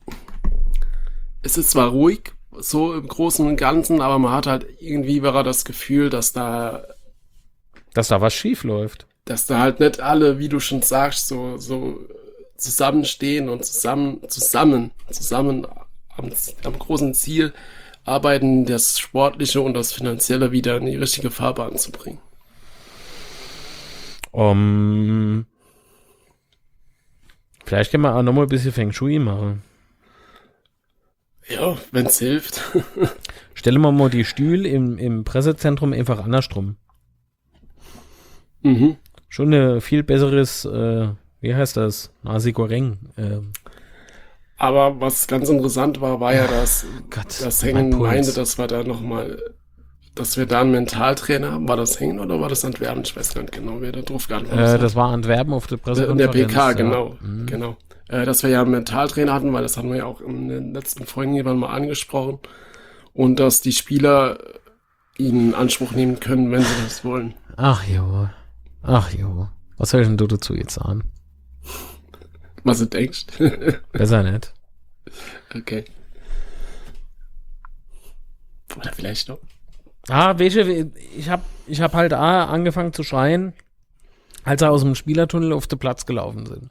es ist zwar ruhig, so im Großen und Ganzen, aber man hat halt irgendwie war das Gefühl, dass da dass da was schief läuft. Dass da halt nicht alle, wie du schon sagst, so, so zusammenstehen und zusammen, zusammen, zusammen am, am großen Ziel arbeiten, das Sportliche und das Finanzielle wieder in die richtige Fahrbahn zu bringen. Um, vielleicht können wir auch nochmal ein bisschen Feng Shui machen. Ja, wenn es hilft. Stellen wir mal die Stühle im, im Pressezentrum einfach andersrum. Mhm. Schon ein viel besseres, äh, wie heißt das? Nasi Goreng. Äh. Aber was ganz interessant war, war ja, dass Gott, das mein Hängen Puls. meinte, dass wir da nochmal, dass wir da einen Mentaltrainer haben. War das Hängen oder war das Antwerpen? Ich weiß gar nicht genau, wer da drauf geantwortet Äh, hat. das war Antwerpen auf der In Pressekonferenz. der P K, ja. genau, Mhm. genau. Äh, dass wir ja einen Mentaltrainer hatten, weil das haben wir ja auch in den letzten Folgen jemand mal angesprochen. Und dass die Spieler ihn in Anspruch nehmen können, wenn sie das wollen. Ach jo, ach jo. Was soll ich denn du dazu jetzt sagen? Was du denkst. Besser nicht. Okay. Oder vielleicht noch. Ah, weißt du, ich hab, ich hab halt ah, angefangen zu schreien, als sie aus dem Spielertunnel auf den Platz gelaufen sind.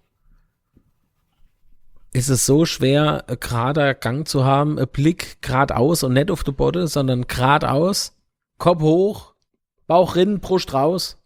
Ist es so schwer, ein gerader Gang zu haben, ein Blick geradeaus und nicht auf die Botte, sondern geradeaus, Kopf hoch, Bauch rinnen, Brust raus.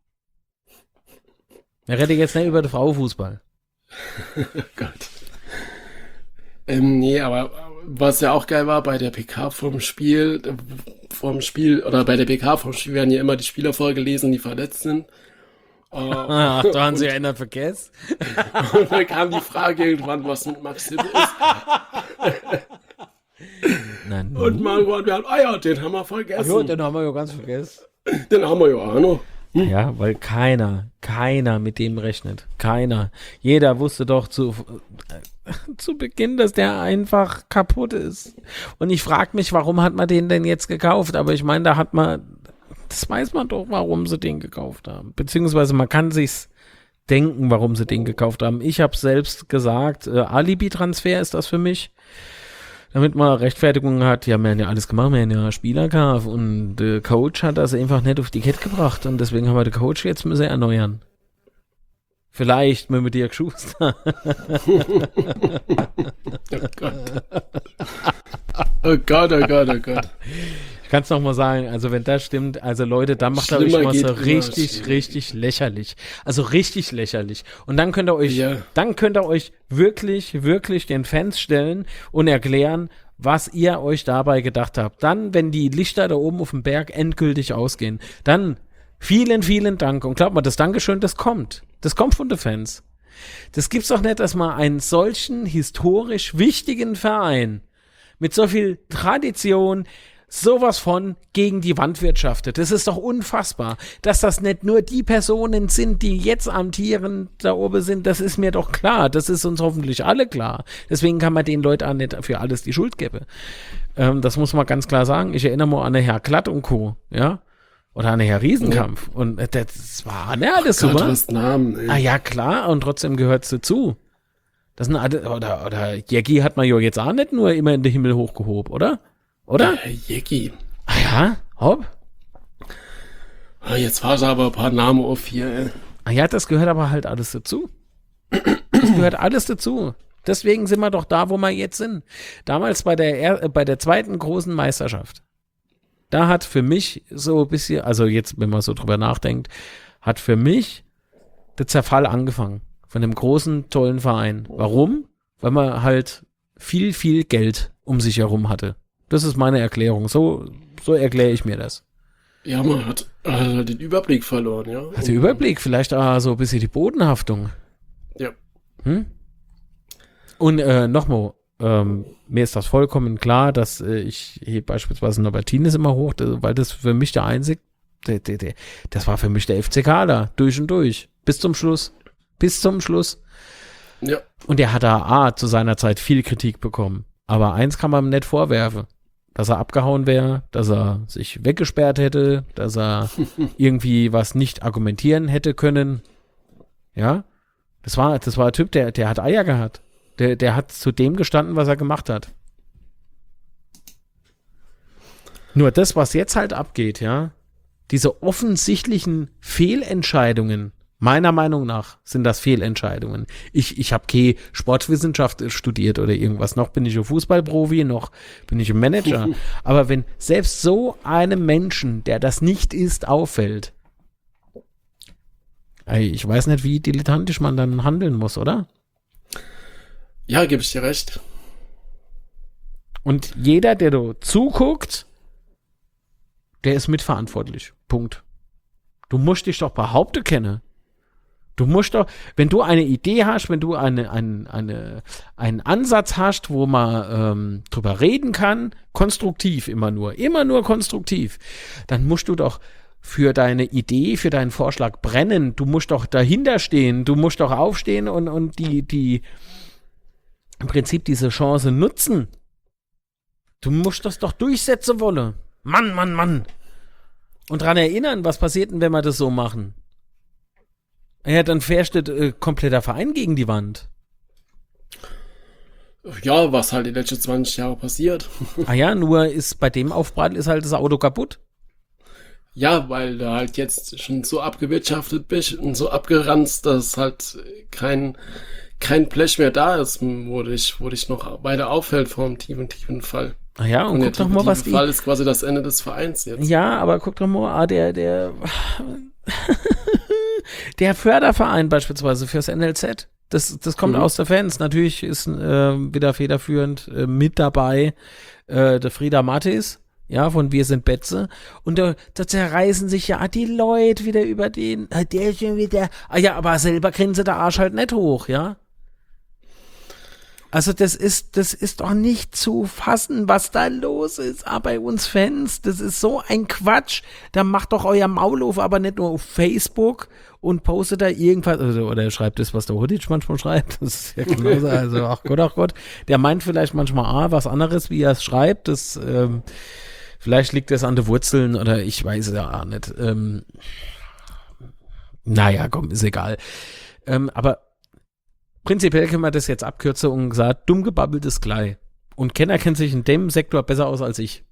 Wir reden jetzt nicht über den Frauenfußball. Gott. Ähm, nee, aber was ja auch geil war, bei der P K vom Spiel, äh, vom Spiel, oder bei der P K vom Spiel werden ja immer die Spieler vorgelesen, die verletzt sind. Äh, Ach, da haben sie ja einer vergessen. und dann kam die Frage irgendwann, was mit Maxim ist. Nein, Und Marco hat gesagt, ah ja, den haben wir vergessen. jo, den haben wir ja ganz vergessen. Den haben wir ja auch noch. Ja, weil keiner, keiner mit dem rechnet. Keiner. Jeder wusste doch zu, äh, zu Beginn, dass der einfach kaputt ist. Und ich frage mich, warum hat man den denn jetzt gekauft? Aber ich meine, da hat man, das weiß man doch, warum sie den gekauft haben. Beziehungsweise man kann sich's denken, warum sie den gekauft haben. Ich habe selbst gesagt, äh, Alibi-Transfer ist das für mich. Damit man Rechtfertigung hat, ja, wir haben ja alles gemacht, wir haben ja Spieler gehabt und der Coach hat das einfach nicht auf die Kette gebracht und deswegen haben wir den Coach jetzt müssen erneuern. Vielleicht mit Dirk Schuster. Oh Gott. Oh Gott, oh Gott, oh Gott. Ich kann es nochmal sagen, also wenn das stimmt, also Leute, dann macht er euch Schlimmer mal geht so immer, richtig, schlimmer. richtig lächerlich. Also richtig lächerlich. Und dann könnt ihr euch, Ja. dann könnt ihr euch wirklich, wirklich den Fans stellen und erklären, was ihr euch dabei gedacht habt. Dann, wenn die Lichter da oben auf dem Berg endgültig ausgehen, dann vielen, vielen Dank. Und glaubt mal, das Dankeschön, das kommt. Das kommt von den Fans. Das gibt's doch nicht, dass man einen solchen historisch wichtigen Verein mit so viel Tradition sowas von gegen die Wand wirtschaftet. Das ist doch unfassbar. Dass das nicht nur die Personen sind, die jetzt amtieren da oben sind, das ist mir doch klar. Das ist uns hoffentlich alle klar. Deswegen kann man den Leuten auch nicht für alles die Schuld geben. Ähm, das muss man ganz klar sagen. Ich erinnere mal an den Herr Glatt und Co., ja? Oder an den Herr Riesenkampf. Ja. Und äh, das war ne, alles Gott, super. was Namen, ey. Ah ja, klar. Und trotzdem gehört es dazu. Das sind alle, oder, oder Jägi hat man ja jetzt auch nicht nur immer in den Himmel hochgehoben, oder? Oder? Äh, Jäcki. Ah ja, hopp. Ah, jetzt war aber ein paar Namen auf hier, ey. Ah ja, das gehört aber halt alles dazu. Das gehört alles dazu. Deswegen sind wir doch da, wo wir jetzt sind. Damals bei der, er- äh, bei der zweiten großen Meisterschaft. da hat für mich so ein bisschen, also jetzt, wenn man so drüber nachdenkt, hat für mich der Zerfall angefangen von dem großen, tollen Verein. Warum? Weil man halt viel, viel Geld um sich herum hatte. Das ist meine Erklärung. So, so erkläre ich mir das. Ja, man hat äh, den Überblick verloren, ja. Hat den Überblick, vielleicht auch so ein bisschen die Bodenhaftung. Ja. Hm? Und äh, nochmal, ähm, mir ist das vollkommen klar, dass äh, ich hier beispielsweise Norbertines immer hoch, weil das für mich der einzige, der, der, der, das war für mich der F C K da, durch und durch, bis zum Schluss, bis zum Schluss. Ja. Und der hat da A, zu seiner Zeit viel Kritik bekommen, aber eins kann man ihm nicht vorwerfen, dass er abgehauen wäre, dass er sich weggesperrt hätte, dass er irgendwie was nicht argumentieren hätte können, ja, das war, das war ein Typ, der, der hat Eier gehabt. Der, der hat zu dem gestanden, was er gemacht hat. Nur das, was jetzt halt abgeht, ja, diese offensichtlichen Fehlentscheidungen, meiner Meinung nach sind das Fehlentscheidungen. Ich, ich habe keine Sportwissenschaft studiert oder irgendwas. Noch bin ich ein Fußballprofi, noch bin ich ein Manager. Aber wenn selbst so einem Menschen, der das nicht ist, auffällt, ey, ich weiß nicht, wie dilettantisch man dann handeln muss, oder? Ja, gebe ich dir recht. Und jeder, der da zuguckt, der ist mitverantwortlich. Punkt. Du musst dich doch behaupten können. Du musst doch, wenn du eine Idee hast, wenn du eine, eine, eine, einen Ansatz hast, wo man ähm, drüber reden kann, konstruktiv immer nur, immer nur konstruktiv, dann musst du doch für deine Idee, für deinen Vorschlag brennen. Du musst doch dahinter stehen. Du musst doch aufstehen und, und die, die, im Prinzip diese Chance nutzen. Du musst das doch durchsetzen wollen. Mann, Mann, Mann. Und dran erinnern, was passiert denn, wenn wir das so machen? Ja, dann fährst du äh, kompletter Verein gegen die Wand. Ja, was halt die letzten zwanzig Jahre passiert. Ah ja, nur ist bei dem Aufprall ist halt das Auto kaputt. Ja, weil du halt jetzt schon so abgewirtschaftet bist und so abgeranzt, dass halt kein kein Blech mehr da ist, wo dich, wo dich noch weiter auffällt vor einem tiefen, tiefen Fall. Ah ja, und, und guck der doch mal, was die... Fall ist quasi das Ende des Vereins jetzt. Ja, aber guck doch mal, ah, der, der, der Förderverein beispielsweise fürs N L Z, das, das kommt mhm. aus der Fans. Natürlich ist äh, wieder federführend äh, mit dabei äh, der Frieda Mattis, ja, von Wir sind Betze. Und da, da zerreißen sich ja die Leute wieder über den, der ist schon wieder, ah ja, aber selber kriegen sie der Arsch halt nicht hoch, ja. Also das ist, das ist doch nicht zu fassen, was da los ist, ah, bei uns Fans. Das ist so ein Quatsch. Da macht doch euer Maul auf, aber nicht nur auf Facebook und postet da irgendwas, oder, oder schreibt das, was der Hudic manchmal schreibt. Das ist ja genauso, also ach Gott, ach Gott. Der meint vielleicht manchmal ah, was anderes, wie er es schreibt. Das, ähm, vielleicht liegt das an den Wurzeln oder ich weiß es ja auch nicht. Ähm, naja, komm, ist egal. Ähm, aber prinzipiell können wir das jetzt abkürzen und gesagt, dumm gebabbelt ist gleich. Und Kenner kennt sich in dem Sektor besser aus als ich.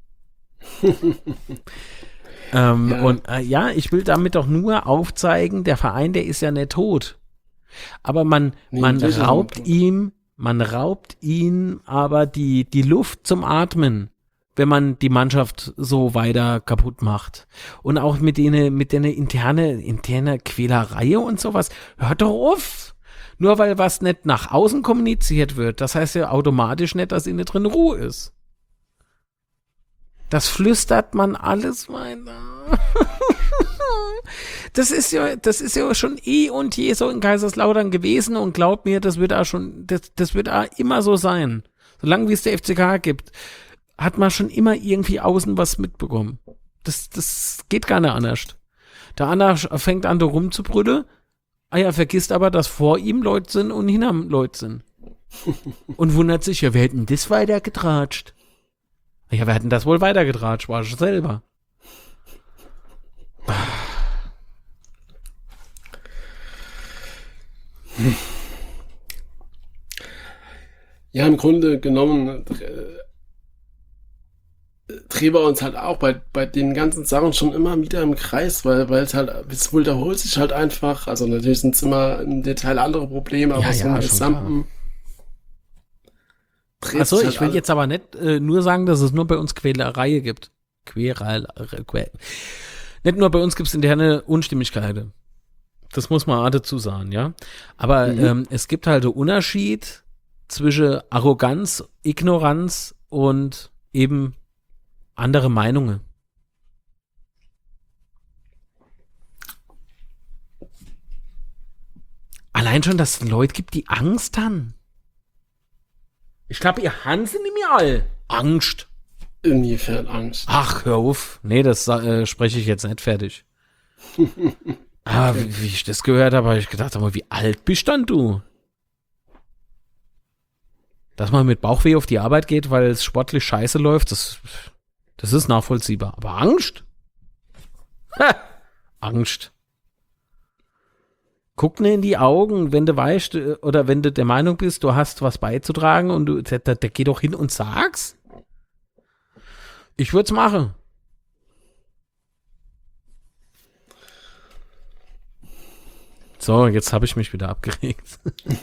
ähm, ja. Und äh, ja, ich will damit doch nur aufzeigen, der Verein, der ist ja nicht tot. Aber man, nee, man raubt ihm, man raubt ihm aber die, die Luft zum Atmen, wenn man die Mannschaft so weiter kaputt macht. Und auch mit denen, mit denen interne, interne Quälerei und sowas. Hört doch auf! Nur weil was nicht nach außen kommuniziert wird, das heißt ja automatisch nicht, dass innen drin Ruhe ist. Das flüstert man alles weiter. Das ist ja, das ist ja schon eh und je so in Kaiserslautern gewesen und glaubt mir, das wird auch schon, das, das wird auch immer so sein. Solange wie es der F C K gibt, hat man schon immer irgendwie außen was mitbekommen. Das, das geht gar nicht anders. Der andere fängt an, da rumzubrüllen. Ah ja, vergisst aber, dass vor ihm Leute sind und hinter ihm Leute sind. Und wundert sich, ja, wer hätten das weitergetratscht? Ja, wir hätten das wohl weitergetratscht, war ich selber. Ja, im Grunde genommen drehen wir uns halt auch bei, bei den ganzen Sachen schon immer wieder im Kreis, weil, weil es halt, es wiederholt sich halt einfach, also natürlich sind es immer im Detail andere Probleme, aber ja, so ja, im Gesamten Achso, ich will jetzt aber nicht äh, nur sagen, dass es nur bei uns Quälerei gibt. Queral, quer, nicht nur bei uns gibt es interne Unstimmigkeiten. Das muss man auch dazu sagen, ja. Aber mhm. ähm, es gibt halt einen Unterschied zwischen Arroganz, Ignoranz und eben andere Meinungen. Allein schon, dass es Leute gibt, die Angst haben. Ich glaube, ihr Hansen in mir all. Angst. Inwiefern Angst? Ach, hör auf. Nee, das äh, spreche ich jetzt nicht fertig. Aber wie, wie ich das gehört habe, habe ich gedacht, aber wie alt bist dann du? Dass man mit Bauchweh auf die Arbeit geht, weil es sportlich scheiße läuft, das, das ist nachvollziehbar. Aber Angst? Ha! Angst. Guck mir in die Augen, wenn du weißt, oder wenn du der Meinung bist, du hast was beizutragen und du, da, da geh doch hin und sag's. Ich würde es machen. So, jetzt habe ich mich wieder abgeregt.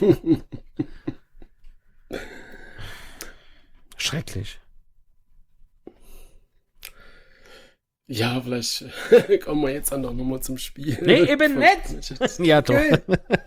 Schrecklich. Ja, vielleicht kommen wir jetzt dann doch nochmal zum Spiel. Nee, eben nicht. Ja, doch. Okay.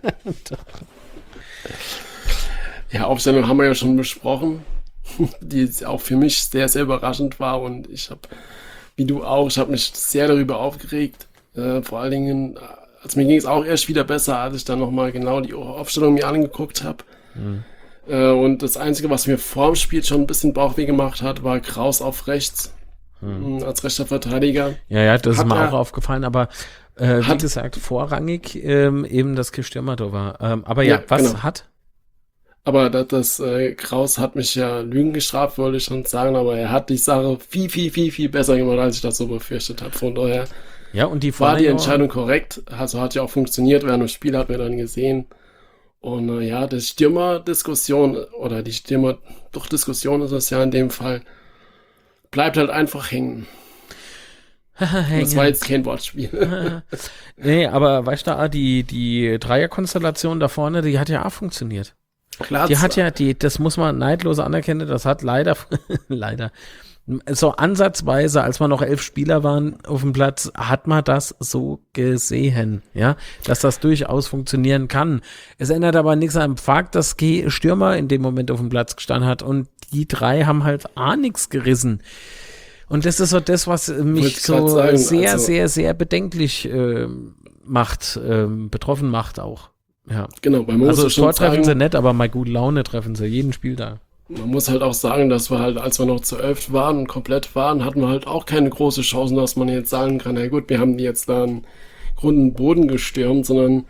Ja, Aufstellung haben wir ja schon besprochen, die auch für mich sehr, sehr überraschend war. Und ich habe, wie du auch, ich habe mich sehr darüber aufgeregt. Äh, vor allen Dingen, also mir ging es auch erst wieder besser, als ich dann nochmal genau die Aufstellung mir angeguckt habe. Mhm. Äh, und das Einzige, was mir vor dem Spiel schon ein bisschen Bauchweh gemacht hat, war Kraus auf rechts. Hm. Als rechter Verteidiger. Ja, ja, das hat ist mir auch aufgefallen, aber äh, wie gesagt, vorrangig ähm, eben das Stürmer da war. Ähm, aber ja, ja was genau. hat? Aber das, das äh, Kraus hat mich ja Lügen gestraft, wollte ich schon sagen, aber er hat die Sache viel, viel, viel, viel besser gemacht, als ich das so befürchtet habe. Von daher ja, und die war die Entscheidung korrekt, also hat ja auch funktioniert, während dem Spiel hat man dann gesehen. Und äh, ja, die Stürmer-Diskussion oder die Stürmer, doch Diskussion ist es ja in dem Fall, bleibt halt einfach hängen. Das war jetzt kein Wortspiel. Nee, aber weißt du, die, die Dreierkonstellation da vorne, die hat ja auch funktioniert. Klar. Die hat ja, die, das muss man neidlos anerkennen, das hat leider, leider, so ansatzweise, als wir noch elf Spieler waren auf dem Platz, hat man das so gesehen, ja, dass das durchaus funktionieren kann. Es ändert aber nichts am Fakt, dass G Stürmer in dem Moment auf dem Platz gestanden hat und die drei haben halt auch nichts gerissen. Und das ist so das, was mich so sagen, sehr, also, sehr, sehr bedenklich äh, macht, äh, betroffen macht auch. Ja. Genau, bei Also Tor treffen sie nicht, aber mal gute Laune treffen sie jeden Spiel da. Man muss halt auch sagen, dass wir halt, als wir noch zu elf waren und komplett waren, hatten wir halt auch keine große Chancen, dass man jetzt sagen kann, na gut, wir haben die jetzt da einen Grund Boden gestürmt, sondern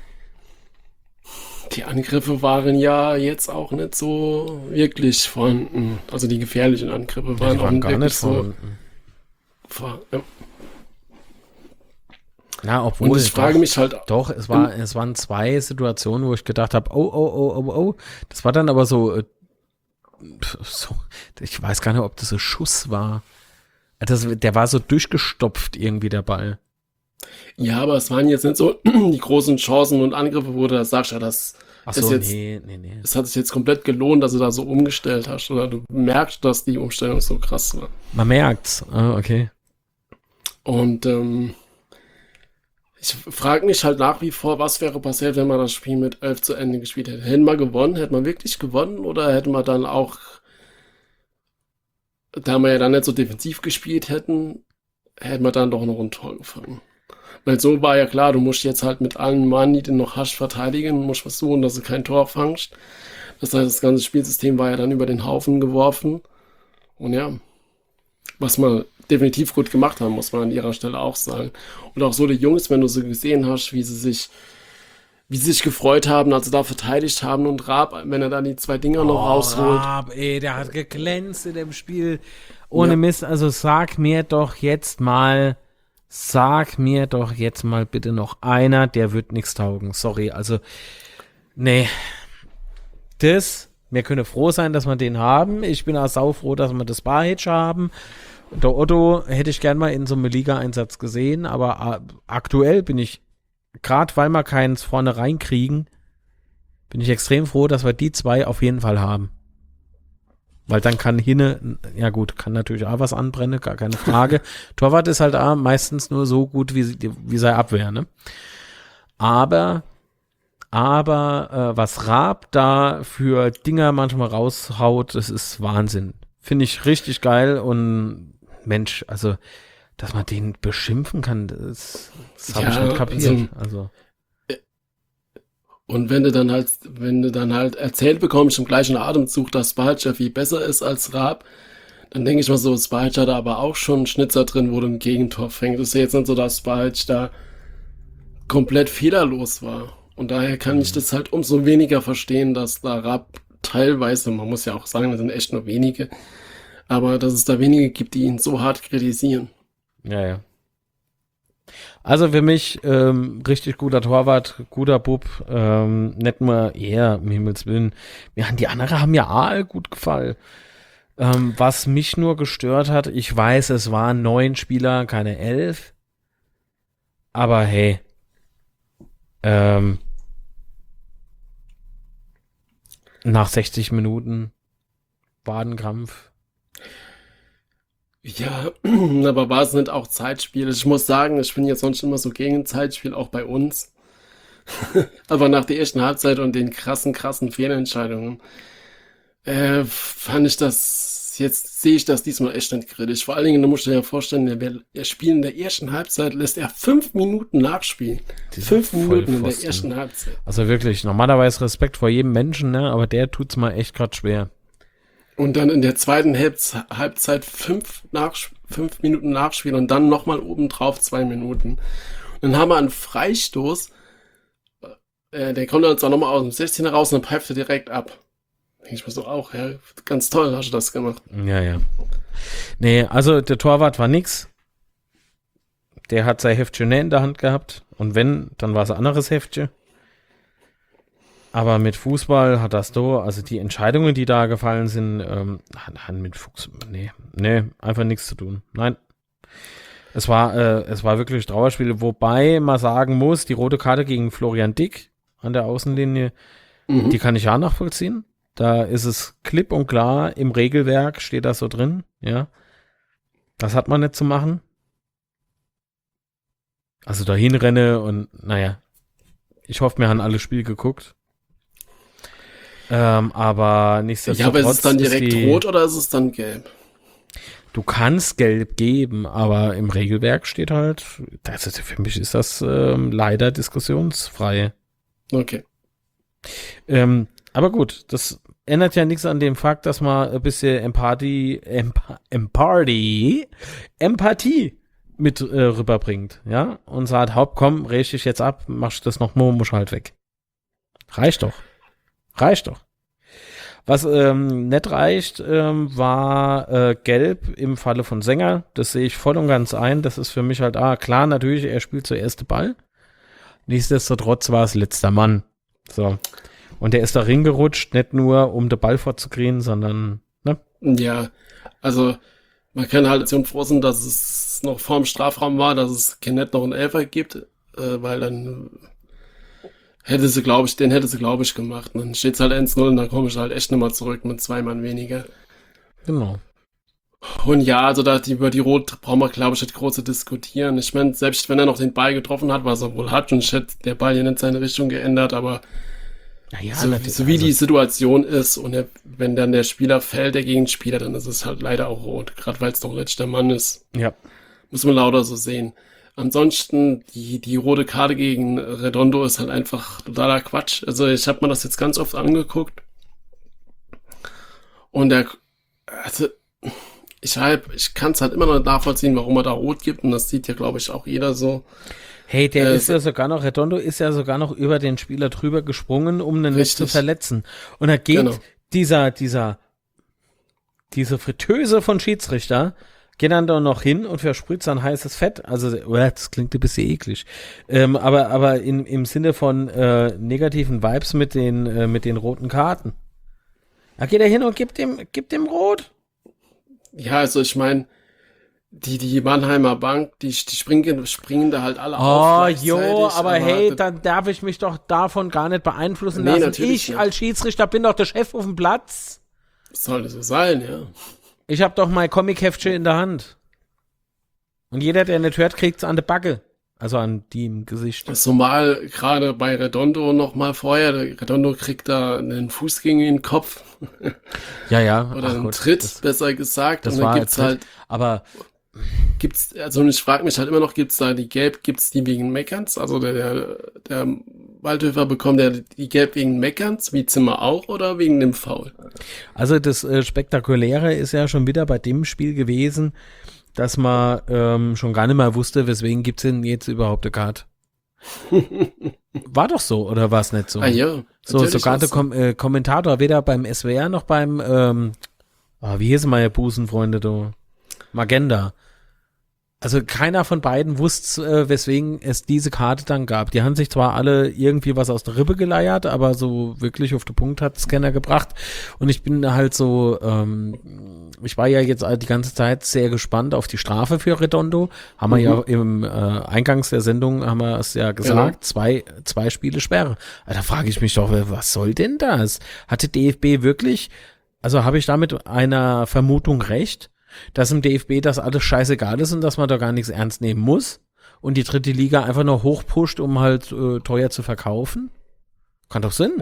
die Angriffe waren ja jetzt auch nicht so wirklich vorhanden. Also die gefährlichen Angriffe waren, ja, waren auch gar nicht vorhanden. So, ja. Na, obwohl. Und ich frage doch, mich halt. Doch, es, war, es waren zwei Situationen, wo ich gedacht habe, oh, oh, oh, oh, oh. Das war dann aber so, so ich weiß gar nicht, ob das ein Schuss war. Das, der war so durchgestopft irgendwie, der Ball. Ja, aber es waren jetzt nicht so die großen Chancen und Angriffe, wo du das sagst, ja, das Ach so, ist jetzt, nee, nee, nee. es hat sich jetzt komplett gelohnt, dass du da so umgestellt hast. Oder du merkst, dass die Umstellung so krass war. Man merkt's. Ah, okay. Und ähm, ich frage mich halt nach wie vor, was wäre passiert, wenn man das Spiel mit elf zu Ende gespielt hätte. Hätten wir gewonnen? Hätten wir wirklich gewonnen? Oder hätten wir dann auch, da wir ja dann nicht so defensiv gespielt hätten, hätten wir dann doch noch ein Tor gefangen? Weil so war ja klar, du musst jetzt halt mit allen Mann, die du noch hast, verteidigen, musst versuchen, dass du kein Tor fangst. Das heißt, das ganze Spielsystem war ja dann über den Haufen geworfen. Und ja, was wir definitiv gut gemacht haben, muss man an ihrer Stelle auch sagen. Und auch so die Jungs, wenn du so gesehen hast, wie sie sich, wie sie sich gefreut haben, als sie da verteidigt haben und Raab, wenn er dann die zwei Dinger noch oh, rausholt. Raab, ey, der hat geglänzt in dem Spiel. Ohne ja. Mist, also sag mir doch jetzt mal, Sag mir doch jetzt mal bitte noch einer, der wird nichts taugen. Sorry, also, nee. Das, wir können froh sein, dass wir den haben. Ich bin auch saufroh, dass wir das Barhitch haben. Der Otto hätte ich gern mal in so einem Liga-Einsatz gesehen, aber aktuell bin ich, gerade weil wir keins vorne reinkriegen, bin ich extrem froh, dass wir die zwei auf jeden Fall haben. Weil dann kann Hinne, ja gut, kann natürlich auch was anbrennen, gar keine Frage. Torwart ist halt auch meistens nur so gut wie, wie seine Abwehr, ne? Aber, aber äh, was Raab da für Dinger manchmal raushaut, das ist Wahnsinn. Finde ich richtig geil und Mensch, also, dass man den beschimpfen kann, das, das habe Ja, ich nicht kapiert. also- Also, Und wenn du dann halt, wenn du dann halt erzählt bekommst im gleichen Atemzug, dass Spalch ja viel besser ist als Raab, dann denke ich mal so, Spalch hat aber auch schon einen Schnitzer drin, wo du ein Gegentor fängst. Das ist ja jetzt nicht so, dass Spalch da komplett fehlerlos war. Und daher kann ich das halt umso weniger verstehen, dass da Raab teilweise, man muss ja auch sagen, das sind echt nur wenige, aber dass es da wenige gibt, die ihn so hart kritisieren. ja, ja. Also für mich ähm, richtig guter Torwart, guter Bub, ähm, nicht nur er, um Himmels Willen. Ja, die anderen haben ja alle gut gefallen. Ähm, was mich nur gestört hat, ich weiß, es waren neun Spieler, keine elf. Aber hey, ähm, nach sechzig Minuten Wadenkrampf. Ja, aber war es nicht auch Zeitspiel? Ich muss sagen, ich bin jetzt sonst immer so gegen ein Zeitspiel, auch bei uns. Aber nach der ersten Halbzeit und den krassen, krassen Fehlentscheidungen, äh, fand ich das, jetzt sehe ich das diesmal echt nicht kritisch. Vor allen Dingen, du musst dir ja vorstellen, der, der Spiel in der ersten Halbzeit lässt er fünf Minuten nachspielen. Dieser Fünf Minuten in der Vollpfosten. ersten Halbzeit. Also wirklich, normalerweise Respekt vor jedem Menschen, ne? Aber der tut's mal echt gerade schwer. Und dann in der zweiten Halbz- Halbzeit fünf, nach, fünf Minuten Nachspiel und dann nochmal obendrauf zwei Minuten. Und dann haben wir einen Freistoß, äh, der kommt dann zwar nochmal aus dem sechzehner raus und dann pfeift er direkt ab. Denke ich mir so auch, ja, ganz toll hast du das gemacht. Ja, ja. Nee, also der Torwart war nix. Der hat sein Heftchen in der Hand gehabt. Und wenn, dann war es ein anderes Heftchen. Aber mit Fußball hat das so, also die Entscheidungen, die da gefallen sind, ähm, haben mit Fuchs, nee, nee, einfach nichts zu tun. Nein. Es war, äh, es war wirklich Trauerspiel, wobei man sagen muss, die rote Karte gegen Florian Dick an der Außenlinie, Mhm. die kann ich ja nachvollziehen. Da ist es klipp und klar, im Regelwerk steht das so drin, ja. Das hat man nicht zu machen. Also dahin renne und, naja, ich hoffe, wir haben alle Spiel geguckt. Ähm, aber nichtsdestotrotz. Ja, aber ist es dann ist direkt die, rot oder ist es dann gelb? Du kannst gelb geben, aber im Regelwerk steht halt, das ist, für mich ist das ähm, leider diskussionsfrei. Okay. Ähm, aber gut, das ändert ja nichts an dem Fakt, dass man ein bisschen Empathie, Emp Empathie, Empathie mit äh, rüberbringt, ja? Und sagt, Haupt, komm, räch dich jetzt ab, machst das noch mal, musst halt weg. Reicht doch. Reicht doch. Was ähm, nicht reicht, ähm, war äh, Gelb im Falle von Sänger. Das sehe ich voll und ganz ein. Das ist für mich halt, ah, klar, natürlich, er spielt zuerst den Ball. Nichtsdestotrotz war es letzter Mann. So. Und der ist da ringerutscht, nicht nur, um den Ball vorzukriegen, sondern, ne? Ja, also man kann halt schon froh sein, dass es noch vorm Strafraum war, dass es nicht noch einen Elfer gibt, äh, weil dann hätte sie, glaube ich, den hätte sie, glaube ich, gemacht. Und dann steht es halt eins null und dann komme ich halt echt nochmal zurück mit zwei Mann weniger. Genau. Und ja, also da die, über die Rot brauchen wir, glaube ich, nicht groß zu diskutieren. Ich meine, selbst wenn er noch den Ball getroffen hat, was er wohl hat, und ich hätte der Ball ja nicht seine Richtung geändert, aber Ja, ja, so, natürlich, so wie also- die Situation ist und er, wenn dann der Spieler fällt, der Gegenspieler, dann ist es halt leider auch rot, gerade weil es doch letzter Mann ist. Ja. Muss man lauter so sehen. Ansonsten, die, die rote Karte gegen Redondo ist halt einfach totaler Quatsch. Also ich habe mir das jetzt ganz oft angeguckt. Und der, also ich halt, ich kann es halt immer noch nachvollziehen, warum er da rot gibt. Und das sieht ja, glaube ich, auch jeder so. Hey, der Äh, ist ja sogar noch, Redondo ist ja sogar noch über den Spieler drüber gesprungen, um den nicht Richtig. zu verletzen. Und da geht Genau. dieser, dieser, diese Fritteuse von Schiedsrichter, geht dann da noch hin und versprüht sein heißes Fett. Also, oh, das klingt ein bisschen eklig. Ähm, aber, aber in, im Sinne von äh, negativen Vibes mit den, äh, mit den roten Karten. Da geht er hin und gibt dem, gibt dem Rot. Ja, also ich meine, die, die Mannheimer Bank, die, die springen, springen da halt alle auf. Oh, gleichzeitig, jo, aber hey, das- dann darf ich mich doch davon gar nicht beeinflussen Nee, lassen. natürlich Ich nicht. als Schiedsrichter bin doch der Chef auf dem Platz. Sollte so sein, ja. Ich hab doch mein Comic-Heftchen in der Hand. Und jeder, der nicht hört, kriegt's an der Backe. Also an die im Gesicht. Zumal gerade bei Redondo noch mal vorher, der Redondo kriegt da einen Fuß gegen den Kopf. Ja, ja. Oder Ach einen Gott, Tritt, das, besser gesagt. das und dann war gibt's Tritt. halt, Aber gibt's, also ich frage mich halt immer noch, gibt's da die Gelb, gibt's die wegen Meckerns? Also der, der, der Waldhöfer bekommt der die Gelb wegen Meckerns, wie Zimmer auch, oder wegen dem Foul? Also das äh, Spektakuläre ist ja schon wieder bei dem Spiel gewesen, dass man ähm, schon gar nicht mehr wusste, weswegen gibt's denn jetzt überhaupt eine Karte. War doch so, oder war es nicht so? Ah ja. So, natürlich sogar der war's so. Kom äh, Kommentator, weder beim S W R noch beim, ähm, ah, wie hießen meine Busenfreunde da? Magenda. Also keiner von beiden wusste, äh, weswegen es diese Karte dann gab. Die haben sich zwar alle irgendwie was aus der Rippe geleiert, aber so wirklich auf den Punkt hat es keiner gebracht. Und ich bin halt so, ähm, ich war ja jetzt die ganze Zeit sehr gespannt auf die Strafe für Redondo. Haben wir Mhm. ja im äh, Eingangs der Sendung, haben wir es ja gesagt, Genau. zwei, zwei Spiele Sperre. Da frage ich mich doch, was soll denn das? Hatte D F B wirklich, also habe ich da mit einer Vermutung recht, dass im D F B das alles scheißegal ist und dass man da gar nichts ernst nehmen muss und die dritte Liga einfach nur hochpusht, um halt äh, teuer zu verkaufen? Kann doch Sinn.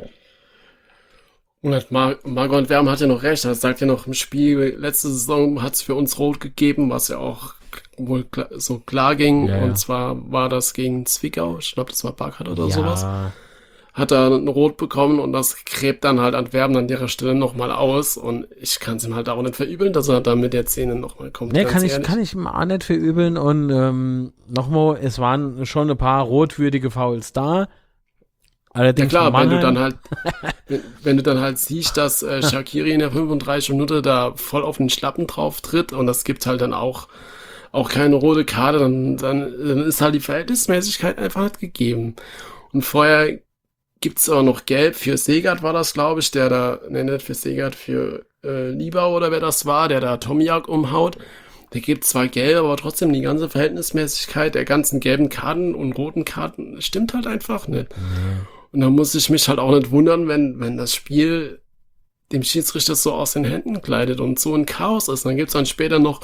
Und hat Mar Margot Wärm hat ja noch recht. Er sagt ja noch im Spiel, letzte Saison hat es für uns rot gegeben, was ja auch wohl klar, so klar ging. Ja, ja. Und zwar war das gegen Zwickau. Ich glaube, das war Barkert oder ja, sowas. Hat er ein Rot bekommen und das gräbt dann halt Antwerpen an ihrer Stelle nochmal aus. Und ich kann es ihm halt auch nicht verübeln, dass er da mit der Szene nochmal kommt. nee, ganz kann ich, ehrlich. kann ich ihm auch nicht verübeln und ähm, nochmal, es waren schon ein paar rotwürdige Fouls da. Ja Allerdings klar, von wenn du Mannheim- dann halt, wenn, wenn du dann halt siehst, dass äh, Shaqiri in der fünfunddreißigsten Minute da voll auf den Schlappen drauf tritt und das gibt halt dann auch, auch keine rote Karte, dann, dann, dann ist halt die Verhältnismäßigkeit einfach nicht gegeben. Und vorher gibt's auch noch Gelb für Segert war das, glaube ich, der da, ne, nicht für Segert, für äh, Liebau oder wer das war, der da Tomiak umhaut. Der gibt zwar Gelb, aber trotzdem die ganze Verhältnismäßigkeit der ganzen gelben Karten und roten Karten stimmt halt einfach nicht. Und da muss ich mich halt auch nicht wundern, wenn, wenn das Spiel dem Schiedsrichter so aus den Händen gleitet und so ein Chaos ist. Dann gibt's dann später noch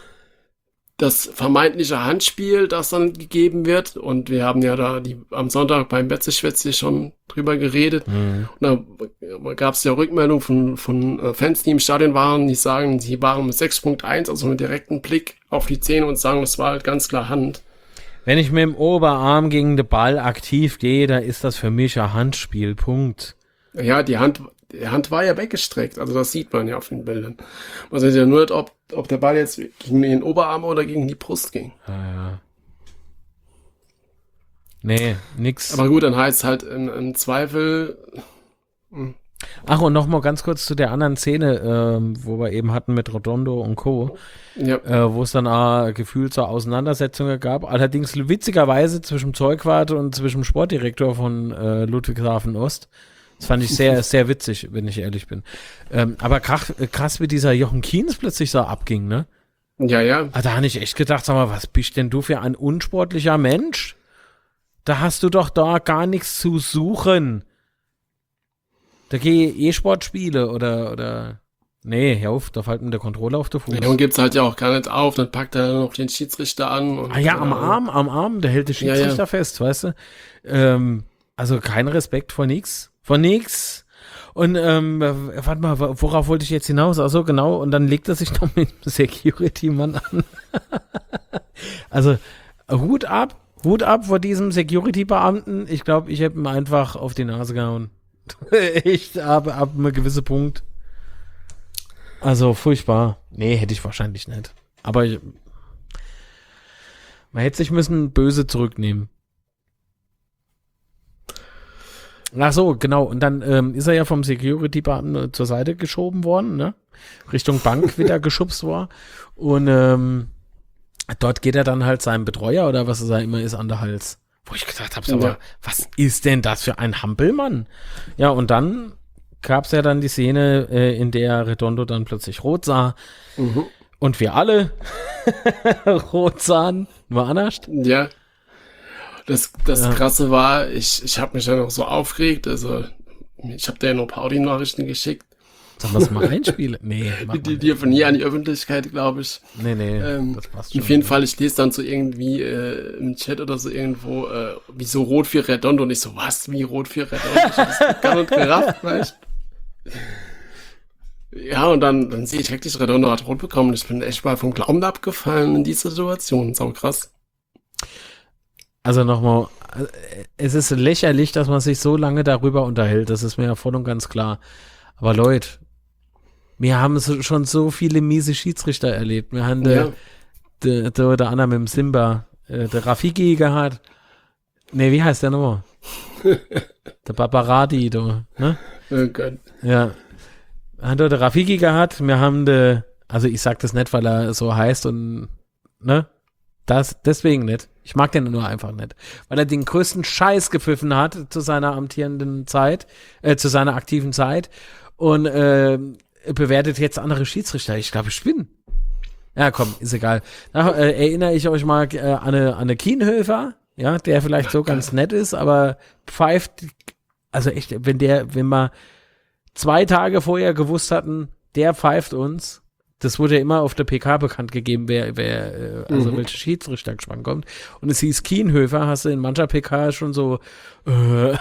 das vermeintliche Handspiel, das dann gegeben wird. Und wir haben ja da die, am Sonntag beim Betzeschwätzchen schon drüber geredet. Mhm. Und da gab's ja Rückmeldungen von, von äh, Fans, die im Stadion waren, die sagen, sie waren mit sechs Punkt eins, also mit direktem Blick auf die Zähne und sagen, das war halt ganz klar Hand. Wenn ich mit dem Oberarm gegen den Ball aktiv gehe, da ist das für mich ein Handspiel, Punkt. Ja, die Hand, die Hand war ja weggestreckt, also das sieht man ja auf den Bildern. Man sieht ja nur nicht, ob, ob der Ball jetzt gegen den Oberarm oder gegen die Brust ging. Ja, ja. Nee, nix. Aber gut, dann heißt halt im, im Zweifel, Ach, und noch mal ganz kurz zu der anderen Szene, ähm, wo wir eben hatten mit Redondo und Co., ja, äh, wo es dann auch gefühlt so Auseinandersetzungen gab. Allerdings witzigerweise zwischen Zeugwart und zwischen dem Sportdirektor von äh, Ludwigshafen Ost. Das fand ich sehr, sehr witzig, wenn ich ehrlich bin. Ähm, aber krach, krass, wie dieser Jochen Kienz plötzlich so abging, ne? ja, ja. Ah, da habe ich echt gedacht, sag mal, was bist denn du für ein unsportlicher Mensch? Da hast du doch da gar nichts zu suchen. Da gehe E-Sport spiele oder, oder, nee, hör auf, da fällt mir der Controller auf den Fuß. Ja, und gibt's halt ja auch gar nicht auf, dann packt er noch den Schiedsrichter an. Und, Ah ja, am äh, Arm, am Arm, der hält den Ja, Schiedsrichter ja. fest, weißt du? Ähm, also kein Respekt vor nix, vor nix. Und ähm, w- warte mal, worauf wollte ich jetzt hinaus? Ach so, genau, und dann legt er sich noch mit dem Security-Mann an. Also Hut ab, Hut ab vor diesem Security-Beamten. Ich glaube, ich hätte ihm einfach auf die Nase gehauen. Echt, ab, ab einem gewissen Punkt. Also furchtbar. Nee, hätte ich wahrscheinlich nicht. Aber ich, man hätte sich müssen böse zurücknehmen. Ach so, genau. Und dann ähm, ist er ja vom Security-Beamten zur Seite geschoben worden, ne? Richtung Bank wieder geschubst war. Und ähm, dort geht er dann halt seinem Betreuer oder was es da immer ist an der Hals. Wo ich gedacht habe, aber Ja. was ist denn das für ein Hampelmann? Ja, und dann gab es ja dann die Szene, äh, in der Redondo dann plötzlich rot sah. Mhm. Und wir alle rot sahen. Nur anders. Ja. Das, das Ja. Krasse war, ich, ich habe mich ja noch so aufgeregt, also ich habe dir ja noch ein paar Audionachrichten geschickt Sollen wir es mal einspielen? Nee, mach Die, die, mal die von hier an die Öffentlichkeit, glaube ich. Nee, nee, Ähm, das passt schon. Auf jeden Fall, ich lese dann so irgendwie äh, im Chat oder so irgendwo, äh, wieso rot für Redondo? Und ich so, was, wie rot für Redondo? Ich hab das gar nicht gerafft, weißt Ja, und dann, dann sehe ich wirklich, Redondo hat rot bekommen. Ich bin echt mal vom Glauben abgefallen in dieser Situation. Sau krass. Also nochmal, es ist lächerlich, dass man sich so lange darüber unterhält. Das ist mir ja voll und ganz klar. Aber Leute, wir haben so, schon so viele miese Schiedsrichter erlebt. Wir haben Ja. der, der, der andere mit dem Simba, äh, der Rafiki gehabt. Nee, wie heißt der nochmal? Der Barbarati, du, ne? Oh Gott. Ja. Wir haben der Rafiki gehabt. Wir haben de, also ich sag das nicht, weil er so heißt und, ne? Das, deswegen nicht. Ich mag den nur einfach nicht. Weil er den größten Scheiß gepfiffen hat zu seiner amtierenden Zeit, äh, zu seiner aktiven Zeit und äh, bewertet jetzt andere Schiedsrichter. Ich glaube, ich bin. Ja, komm, ist egal. Da äh, erinnere ich euch mal äh, an eine, an eine Kienhöfer, ja, der vielleicht so ganz nett ist, aber pfeift, also echt, wenn der, wenn wir zwei Tage vorher gewusst hatten, der pfeift uns, das wurde ja immer auf der P K bekannt gegeben, wer, wer, äh, also Mhm. welche Schiedsrichter gespannt kommt. Und es hieß Kienhöfer, hast du in mancher P K schon so, äh,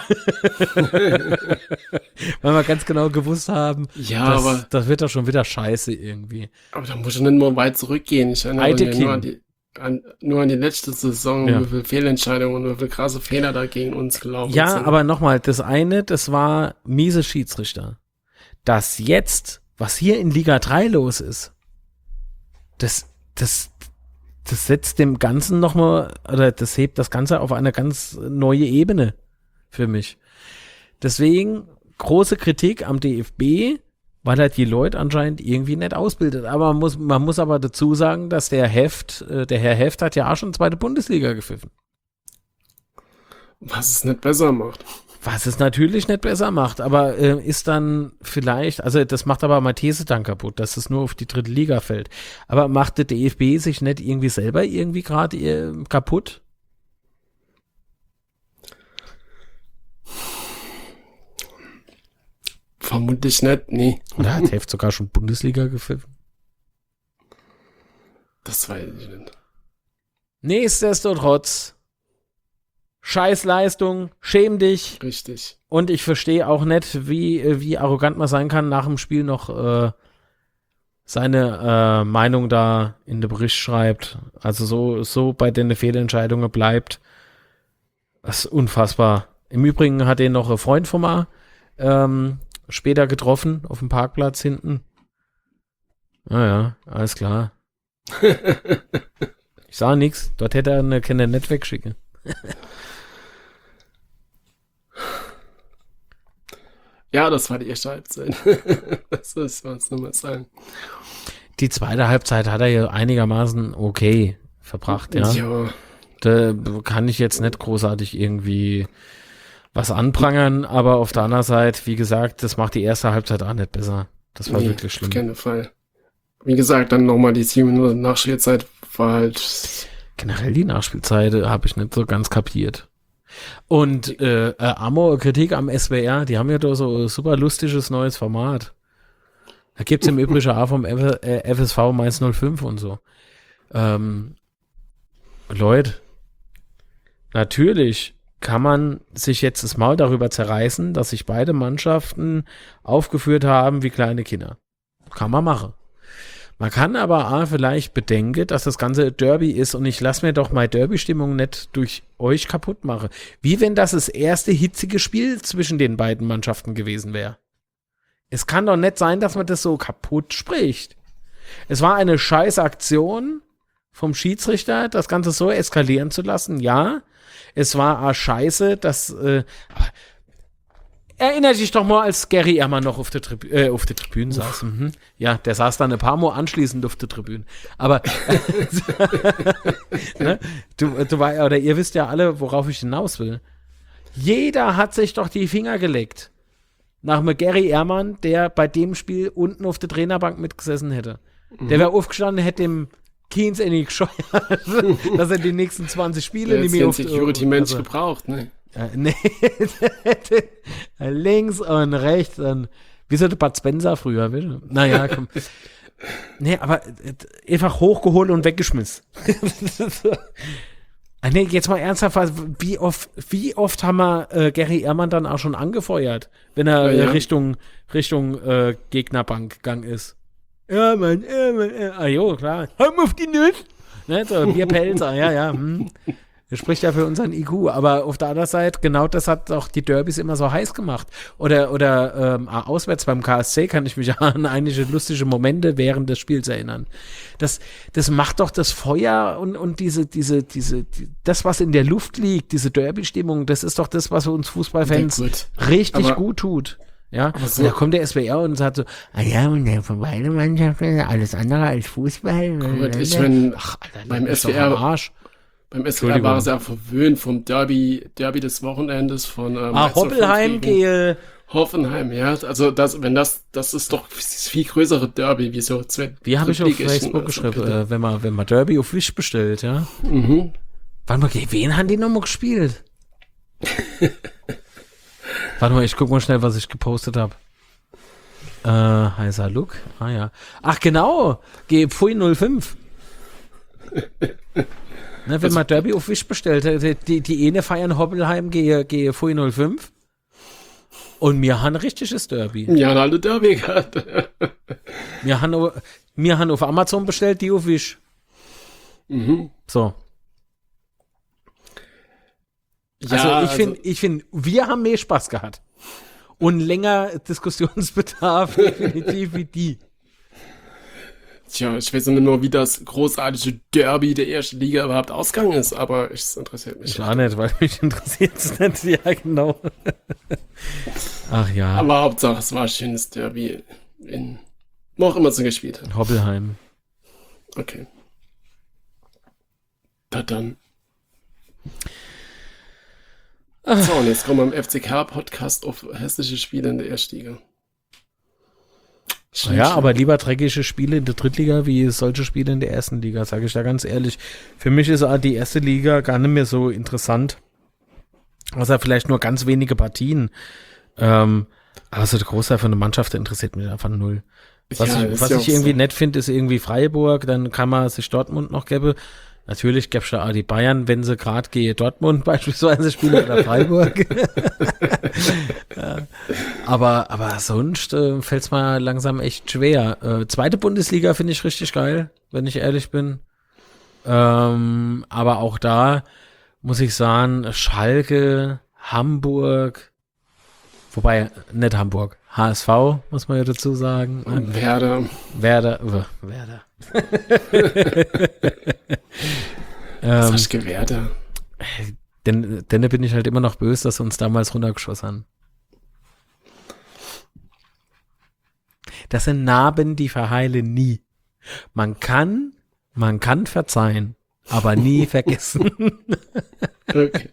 weil wir ganz genau gewusst haben, Ja, das, aber, das wird doch schon wieder scheiße irgendwie. aber da muss ich nicht mal weit zurückgehen. Ich erinnere mich Eitekin. nur an die, an, nur an die letzte Saison, Ja. wie viele Fehlentscheidungen und wie viele krasse Fehler da gegen uns gelaufen Ja, sind. aber nochmal, das eine, das war miese Schiedsrichter. Das jetzt, was hier in Liga drei los ist, das, das, das setzt dem Ganzen nochmal, oder das hebt das Ganze auf eine ganz neue Ebene für mich. Deswegen große Kritik am D F B, weil er die Leute anscheinend irgendwie nicht ausbildet. Aber man muss, man muss aber dazu sagen, dass der Heft, äh, der Herr Heft hat ja auch schon zweite Bundesliga gepfiffen. Was es nicht besser macht. Was es natürlich nicht besser macht, aber äh, ist dann vielleicht, also das macht aber meine These dann kaputt, dass es nur auf die dritte Liga fällt. Aber macht der D F B sich nicht irgendwie selber irgendwie gerade äh, kaputt? Vermutlich nicht, nee. Oder hat Heft sogar schon Bundesliga gepfiffen? Das weiß ich nicht. Nichtsdestotrotz, Scheißleistung, schäm dich. Richtig. Und ich verstehe auch nicht, wie, äh, wie arrogant man sein kann, nach dem Spiel noch äh, seine äh, Meinung da in den Bericht schreibt. Also so, so bei den Fehlentscheidungen bleibt. Das ist unfassbar. Im Übrigen hat ihn noch ein Freund von mir ähm, später getroffen, auf dem Parkplatz hinten. Naja, alles klar. Ich sah nix. Dort hätte er eine Kinder nicht wegschicken. Ja, das war die erste Halbzeit. Das ist was nochmal sagen. Die zweite Halbzeit hat er ja einigermaßen okay verbracht, ja. Ja. Da kann ich jetzt nicht großartig irgendwie was anprangern, aber auf der anderen Seite, wie gesagt, das macht die erste Halbzeit auch nicht besser. Das war Nee, wirklich schlimm. Auf keinen Fall. Wie gesagt, dann nochmal die sieben Minuten Nachspielzeit war halt. Generell die Nachspielzeit habe ich nicht so ganz kapiert. Und äh, äh, Amor, Kritik am S W R, die haben ja da so ein super lustiges neues Format. Da gibt's im Übrigen auch vom F- äh, F S V Mainz null fünf und so. Ähm, Leute, natürlich kann man sich jetzt das Maul darüber zerreißen, dass sich beide Mannschaften aufgeführt haben wie kleine Kinder. Kann man machen. Man kann aber auch vielleicht bedenken, dass das Ganze Derby ist und ich lasse mir doch meine Derby-Stimmung nicht durch euch kaputt machen. Wie wenn das das erste hitzige Spiel zwischen den beiden Mannschaften gewesen wäre. Es kann doch nicht sein, dass man das so kaputt spricht. Es war eine scheiß Aktion vom Schiedsrichter, das Ganze so eskalieren zu lassen, ja. Es war auch scheiße, dass äh, erinnert dich doch mal, als Gary Ehrmann noch auf der, Tribü äh, auf der Tribüne saß. Mhm. Ja, der saß dann ein paar Mal anschließend auf der Tribüne. Aber ne? du, du war, oder ihr wisst ja alle, worauf ich hinaus will. Jeder hat sich doch die Finger geleckt. Nach dem Gary Ehrmann, der bei dem Spiel unten auf der Trainerbank mitgesessen hätte. Mhm. Der wäre aufgestanden, hätte dem Keynes in die gescheuert, dass er die nächsten zwanzig Spiele nicht mehr mehr auf Security-Mensch also, gebraucht, ne? Ja, nee, links und rechts und Wie so der Bud Spencer früher, will. Naja, komm. Nee, aber äh, einfach hochgeholt und weggeschmissen. Ah, nee, jetzt mal ernsthaft, wie oft, wie oft haben wir äh, Gary Ehrmann dann auch schon angefeuert, wenn er Ja, ja. äh, Richtung, Richtung äh, Gegnerbank gegangen ist? Ja, Mann, ja, Mann, ja. Ah, jo, klar. Haben auf die Nuss. Ne, so, Bierpelzer, ja, ja. Hm. Das spricht ja für unseren I Q. Aber auf der anderen Seite, genau das hat auch die Derbys immer so heiß gemacht. Oder, oder ähm, auswärts beim K S C kann ich mich an einige lustige Momente während des Spiels erinnern. Das, das macht doch das Feuer und, und diese, diese, diese, die, das, was in der Luft liegt, diese Derby-Stimmung, das ist doch das, was uns Fußballfans Ja, gut. richtig Aber- gut tut. Ja, so- und da kommt der S W R und sagt so, ah ja, und der von beiden Mannschaften, alles andere als Fußball. Gut, ich mein, Ach, Alter, beim leck mich S W doch am R Arsch. Beim S W R Entschuldigung. war es ja verwöhnt vom Derby, Derby des Wochenendes von ähm, Ah, eins zu fünf Hoppelheim gegen gehe. Hoffenheim, ja. Also das, wenn das, das ist doch das viel größere Derby, wie so zwei. Wie habe ich auf Drittligisten, Facebook also geschrieben, bitte. äh, wenn man, wenn man Derby auf Wish bestellt, ja? Mhm. Warte mal, gegen wen haben die nochmal gespielt? Warte mal, ich guck mal schnell, was ich gepostet habe. Äh, heißer Look. Ah ja. Ach genau, G Pfui null fünf. Ne, wenn man Derby auf Wish bestellt, die, die, die eine feiern Hoppelheim gehe, gehe Pfui null fünf. Und wir haben ein richtiges Derby. Ja, alle Derby gehabt. Wir haben, au- wir haben auf Amazon bestellt, die auf Wish. Mhm. So. Ja, Also ich finde, ich finde, wir haben mehr Spaß gehabt. Und länger Diskussionsbedarf definitiv wie die. Tja, ich weiß nicht nur, wie das großartige Derby der ersten Liga überhaupt ausgegangen ist, aber es interessiert mich. Ich auch nicht, weil mich interessiert es nicht. Ja, genau. Ach ja, Aber Hauptsache, es war ein schönes Derby in, wo auch immer sie gespielt hat. Hoppelheim. Okay. Na dann. So, und jetzt kommen wir im F C K-Podcast auf hässliche Spiele in der Erstliga. Schlimm, Ja, schlimm. aber lieber dreckige Spiele in der Drittliga wie solche Spiele in der ersten Liga, sage ich da ganz ehrlich. Für mich ist auch die erste Liga gar nicht mehr so interessant. Außer vielleicht nur ganz wenige Partien. Ähm, aber so der Großteil von der Mannschaft interessiert mich einfach null. Was Ja, ich, ist was ja ich auch irgendwie so. nett finde, ist irgendwie Freiburg, dann kann man sich Dortmund noch gäbe. Natürlich gäbe es da auch die Bayern, wenn sie gerade gegen Dortmund beispielsweise spielen oder Freiburg. Ja. Aber, aber sonst äh, fällt es mir langsam echt schwer. Äh, zweite Bundesliga finde ich richtig geil, wenn ich ehrlich bin. Ähm, aber auch da muss ich sagen, Schalke, Hamburg, wobei nicht Hamburg, H S V, muss man ja dazu sagen. Und Werder. Werder, äh, Werder. Was ähm, hast du Werder? denn, denn bin ich halt immer noch böse, dass sie uns damals runtergeschossen haben. Das sind Narben, die verheilen nie. Man kann, man kann verzeihen, aber nie vergessen. Okay.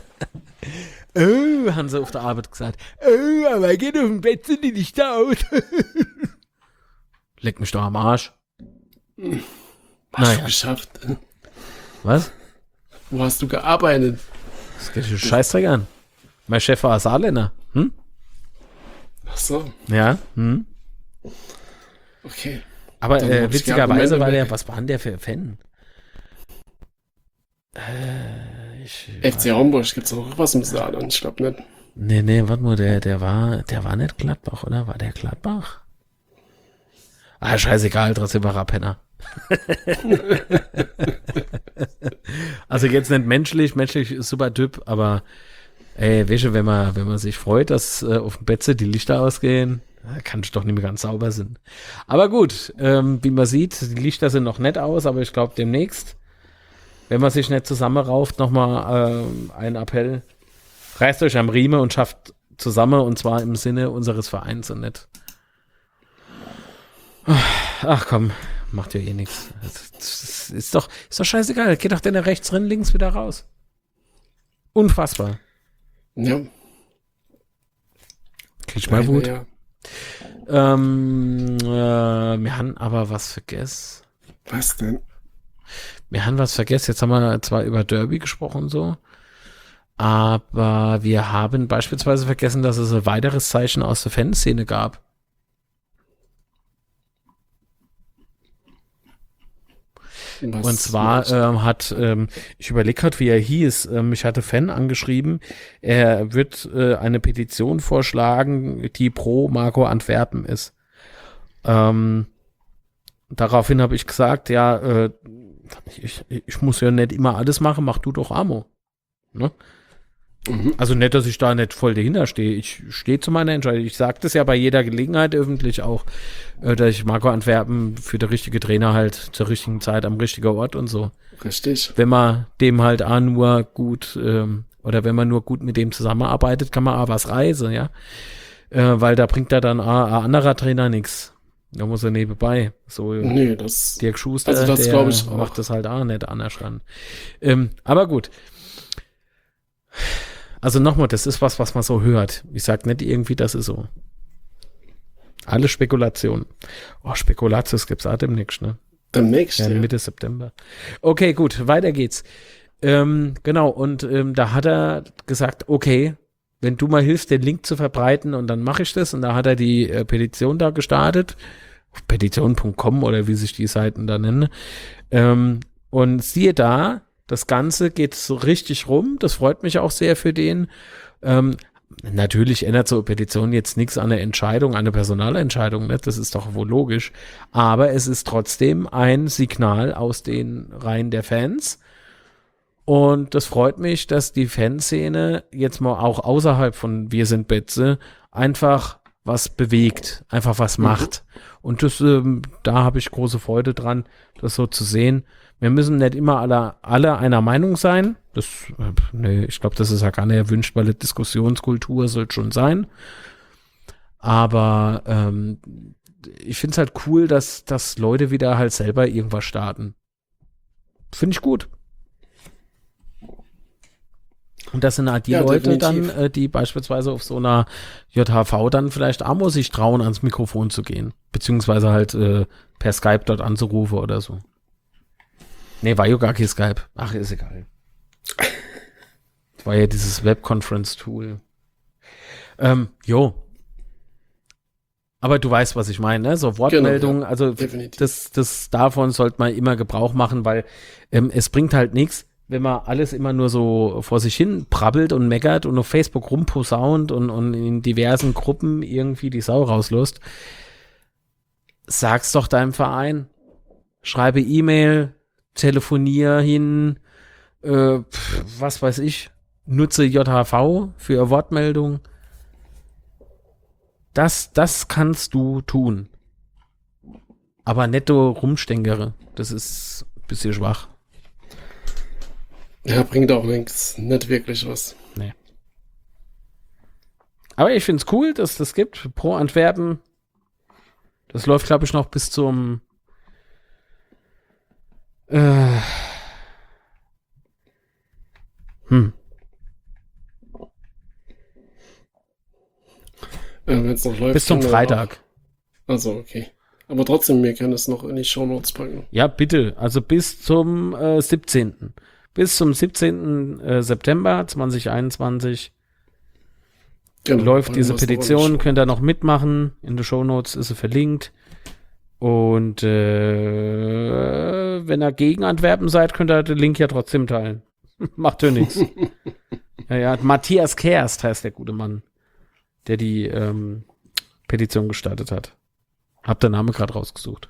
Oh, haben sie auf der Arbeit gesagt. Oh, aber geht auf dem Bett, sind die nicht da aus. Leck mich doch am Arsch. Hast Naja. du geschafft? Was? Wo hast du gearbeitet? Das geht dich Scheißdreck an. Mein Chef war Saarländer. Hm? Ach so, Ja. Hm? okay. Aber Dann äh, hab ich die witzigerweise Argumente war der, weg. was war denn der für ein Fan? Äh, ich, F C Homburg gibt's noch was im Saarland, ich glaube nicht. nee, nee, warte mal, der, der war, der war nicht Gladbach, oder? War der Gladbach? Ah, scheißegal, trotzdem war er Penner. Also jetzt nicht menschlich, menschlich ist super Typ, aber ey, weißt du, wenn man, wenn man sich freut, dass äh, auf dem Betze die Lichter ausgehen, äh, kann ich doch nicht mehr ganz sauber sein. Aber gut, ähm, wie man sieht, die Lichter sind noch nett aus, aber ich glaube demnächst, wenn man sich nicht zusammenrauft, nochmal ähm, ein Appell, reißt euch am Riemen und schafft zusammen, und zwar im Sinne unseres Vereins und nicht. Ach komm, macht ja eh nichts. Das ist doch, ist doch scheißegal. Geht doch denn rechts drin, links wieder raus. Unfassbar. Ja. Krieg ich mal Wut. Ja. Ähm, äh, wir haben aber was vergessen. Was denn? Wir haben was vergessen. Jetzt haben wir zwar über Derby gesprochen so, aber wir haben beispielsweise vergessen, dass es ein weiteres Zeichen aus der Fanszene gab. Was Und zwar macht- ähm, hat, ähm, ich überlege gerade, wie er hieß, ähm, mich hatte Fan angeschrieben, er wird äh, eine Petition vorschlagen, die pro Marco Antwerpen ist. Ähm, daraufhin habe ich gesagt, ja, äh, ich, ich muss ja nicht immer alles machen, mach du doch Amo. Ne? Mhm. Also nicht, dass ich da nicht voll dahinter stehe. Ich stehe zu meiner Entscheidung. Ich sage das ja bei jeder Gelegenheit öffentlich auch, äh, dass ich Marco Antwerpen für den richtige Trainer halt zur richtigen Zeit am richtigen Ort und so. Richtig. Wenn man dem halt auch nur gut ähm, oder wenn man nur gut mit dem zusammenarbeitet, kann man auch was reisen, ja. Äh, weil da bringt da dann auch ein anderer Trainer nichts. Da muss er nebenbei. So Nee, das. Dirk Schuster, Also das der glaub ich auch. macht das halt auch nicht anders ran. Ähm, aber gut. Also nochmal, das ist was, was man so hört. Ich sag nicht irgendwie, das ist so. Alle Spekulationen. Oh, Spekulatius gibt's auch demnächst, ne? Demnächst. Ja, Ja, Mitte September. Okay, gut, weiter geht's. Ähm, genau, und ähm, da hat er gesagt, okay, wenn du mal hilfst, den Link zu verbreiten, und dann mache ich das. Und da hat er die äh, Petition da gestartet. Auf petition punkt com oder wie sich die Seiten da nennen. Ähm, und siehe da, das Ganze geht so richtig rum. Das freut mich auch sehr für den. Ähm, natürlich ändert so eine Petition jetzt nichts an der Entscheidung, an der Personalentscheidung, ne? Das ist doch wohl logisch. Aber es ist trotzdem ein Signal aus den Reihen der Fans. Und das freut mich, dass die Fanszene jetzt mal auch außerhalb von Wir sind Betze einfach was bewegt, einfach was macht. Und das, ähm, da habe ich große Freude dran, das so zu sehen. Wir müssen nicht immer alle, alle einer Meinung sein. Das, äh, nee, ich glaube, das ist ja gar nicht erwünscht, weil eine Diskussionskultur soll schon sein. Aber ähm, ich finde es halt cool, dass, dass Leute wieder halt selber irgendwas starten. Finde ich gut. Und das sind halt die Ja, Leute definitiv. dann, äh, die beispielsweise auf so einer J H V dann vielleicht auch muss sich trauen, ans Mikrofon zu gehen. Beziehungsweise halt äh, per Skype dort anzurufen oder so. Nee, war ja gar kein Skype. Ach, ist egal. Das war ja dieses Web-Conference-Tool. Ähm, jo. Aber du weißt, was ich meine, ne? So Wortmeldungen, Genau, ja. also Definitiv. das, das davon sollte man immer Gebrauch machen, weil ähm, es bringt halt nichts, wenn man alles immer nur so vor sich hin brabbelt und meckert und auf Facebook rumposaunt und, und in diversen Gruppen irgendwie die Sau rauslässt. Sag's doch deinem Verein. Schreibe E-Mail, telefonier hin, äh, pf, was weiß ich, nutze J H V für Wortmeldung. Das, das kannst du tun. Aber netto rumstänkere, das ist ein bisschen schwach. Ja, bringt auch nichts. Nicht wirklich was. Nee. Aber ich finde es cool, dass es das gibt. Pro Antwerpen. Das läuft, glaube ich, noch bis zum äh, hm. Äh, Wenn es noch läuft. bis zum können wir Freitag. Auch. Also, okay. Aber trotzdem, wir können es noch in die Shownotes packen. Ja, bitte. Also bis zum äh, siebzehnten Bis zum siebzehnten Äh, September zwanzig einundzwanzig Genau. läuft packen diese wir es noch in die Petition. Show- Könnt ihr noch mitmachen. In den Shownotes ist sie verlinkt. Und äh, wenn ihr gegen Antwerpen seid, könnt ihr den Link ja trotzdem teilen. Macht ja nichts. Ja, ja, Matthias Kerst heißt der gute Mann, der die ähm, Petition gestartet hat. Hab den Namen gerade rausgesucht.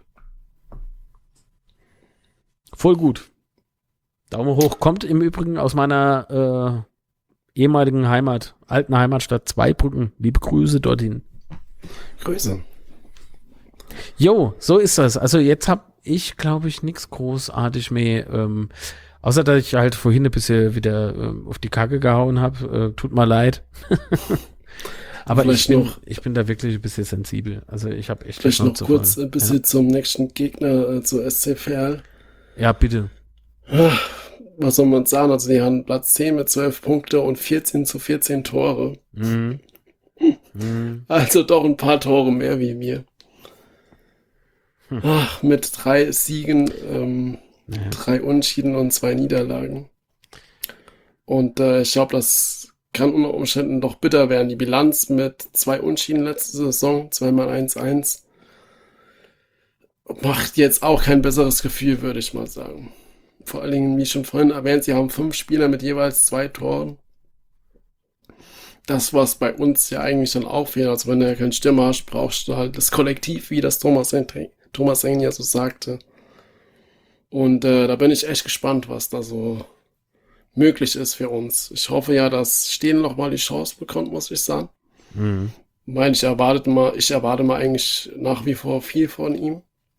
Voll gut. Daumen hoch. Kommt im Übrigen aus meiner äh, ehemaligen Heimat, alten Heimatstadt Zweibrücken. Liebe Grüße dorthin. Grüße. Jo, so ist das. Also jetzt habe ich, glaube ich, nichts großartig mehr, ähm, außer dass ich halt vorhin ein bisschen wieder ähm, auf die Kacke gehauen habe. Äh, tut mir leid. Aber ich Vielleicht bin, noch- ich bin da wirklich ein bisschen sensibel. Also ich habe echt Vielleicht die noch Schnauze kurz voll. ein bisschen zum nächsten Gegner, äh, zu S C Verl. Ja. ja, bitte. Ah, Was soll man sagen? Also die haben Platz zehn mit zwölf Punkte und vierzehn zu vierzehn Tore. Mhm. Mhm. Also doch ein paar Tore mehr wie mir. Hm. Ach, mit drei Siegen, ähm, Ja. drei Unentschieden und zwei Niederlagen. Und äh, ich glaube, das kann unter Umständen doch bitter werden. Die Bilanz mit zwei Unentschieden letzte Saison, zweimal eins eins. macht jetzt auch kein besseres Gefühl, würde ich mal sagen. Vor allen Dingen, wie schon vorhin erwähnt, sie haben fünf Spieler mit jeweils zwei Toren. Das, was bei uns ja eigentlich dann auch fehlt, also wenn du keinen Stürmer hast, brauchst du halt das Kollektiv, wie das Thomas Henry, Thomas Henry ja so sagte. Und äh, da bin ich echt gespannt, was da so möglich ist für uns. Ich hoffe ja, dass Stehen noch mal die Chance bekommt, muss ich sagen. Mhm. Ich meine, ich erwarte mal, ich erwarte mal eigentlich nach wie vor viel von ihm.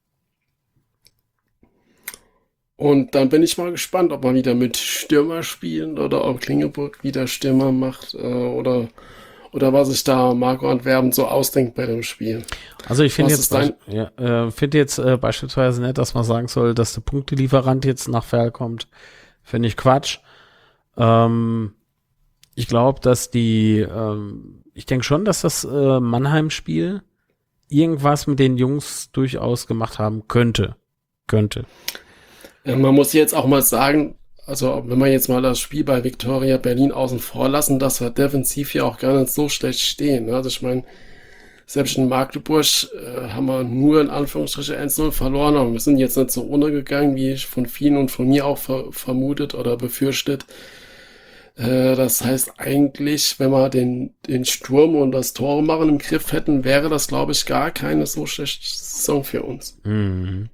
Und dann bin ich mal gespannt, ob man wieder mit Stürmer spielt oder ob Klingeburg wieder Stürmer macht äh, oder, oder was sich da Marco Antwerpen so ausdenkt bei dem Spiel. Also ich finde Was jetzt, ist dein- ja, äh, finde jetzt äh, beispielsweise nicht, dass man sagen soll, dass der Punktelieferant jetzt nach Ferl kommt. Finde ich Quatsch. Ähm, ich glaube, dass die, ähm, ich denke schon, dass das äh, Mannheim-Spiel irgendwas mit den Jungs durchaus gemacht haben könnte. Könnte. Ja, man muss jetzt auch mal sagen, also wenn wir jetzt mal das Spiel bei Viktoria Berlin außen vor lassen, dass wir defensiv ja auch gar nicht so schlecht stehen. Ne? Also ich meine, selbst in Magdeburg äh, haben wir nur in Anführungsstrichen eins null verloren, aber wir sind jetzt nicht so untergegangen, wie ich von vielen und von mir auch ver vermutet oder befürchtet. Äh, das heißt eigentlich, wenn wir den, den Sturm und das Tore machen im Griff hätten, wäre das, glaube ich, gar keine so schlechte Saison für uns. Mhm.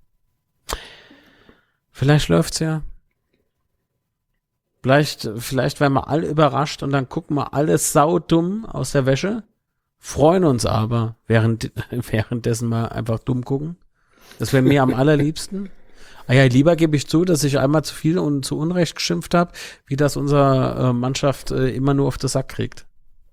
Vielleicht läuft's ja. Vielleicht, vielleicht werden wir alle überrascht und dann gucken wir alles saudumm aus der Wäsche, freuen uns aber, während, währenddessen mal einfach dumm gucken. Das wäre mir am allerliebsten. Ah ja, lieber gebe ich zu, dass ich einmal zu viel und zu Unrecht geschimpft habe, wie das unsere äh, Mannschaft äh, immer nur auf den Sack kriegt.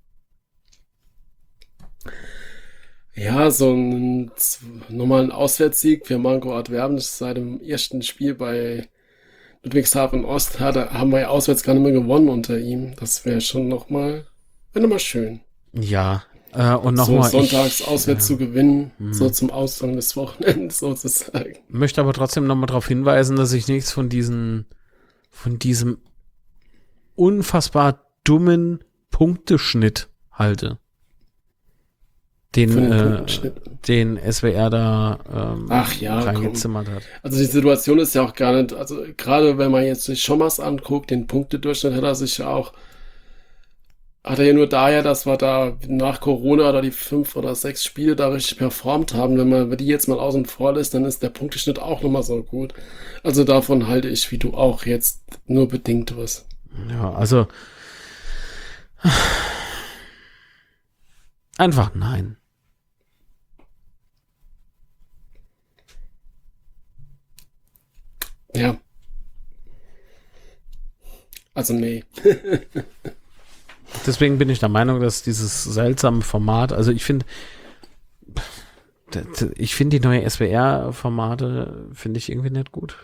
Ja, so ein z- normalen Auswärtssieg für Marco Antwerpen das ist seit dem ersten Spiel bei Ludwigshafen Ost hat, er- haben wir ja auswärts gar nicht mehr gewonnen unter ihm. Das wäre schon nochmal, wäre nochmal schön. Ja, äh, und So nochmal. sonntags ich, auswärts ja. zu gewinnen, Hm. so zum Ausgang des Wochenendes sozusagen. Möchte aber trotzdem nochmal darauf hinweisen, dass ich nichts von diesen, von diesem unfassbar dummen Punkteschnitt halte. Den, Von den äh, Punktenschnitt. den S W R da ähm, Ach ja, reingezimmert hat. Also die Situation ist ja auch gar nicht, also gerade wenn man jetzt sich Schommers anguckt, den Punktedurchschnitt hat er sich ja auch, hat er ja nur daher, dass wir da nach Corona oder die fünf oder sechs Spiele da richtig performt haben. Wenn man die jetzt mal außen vor lässt, dann ist der Punkteschnitt auch nochmal so gut. Also davon halte ich, wie du auch, jetzt nur bedingt was. Ja, also einfach nein. Ja. Also nee. Deswegen bin ich der Meinung, dass dieses seltsame Format, also ich finde, ich finde die neue S W R-Formate, finde ich irgendwie nicht gut.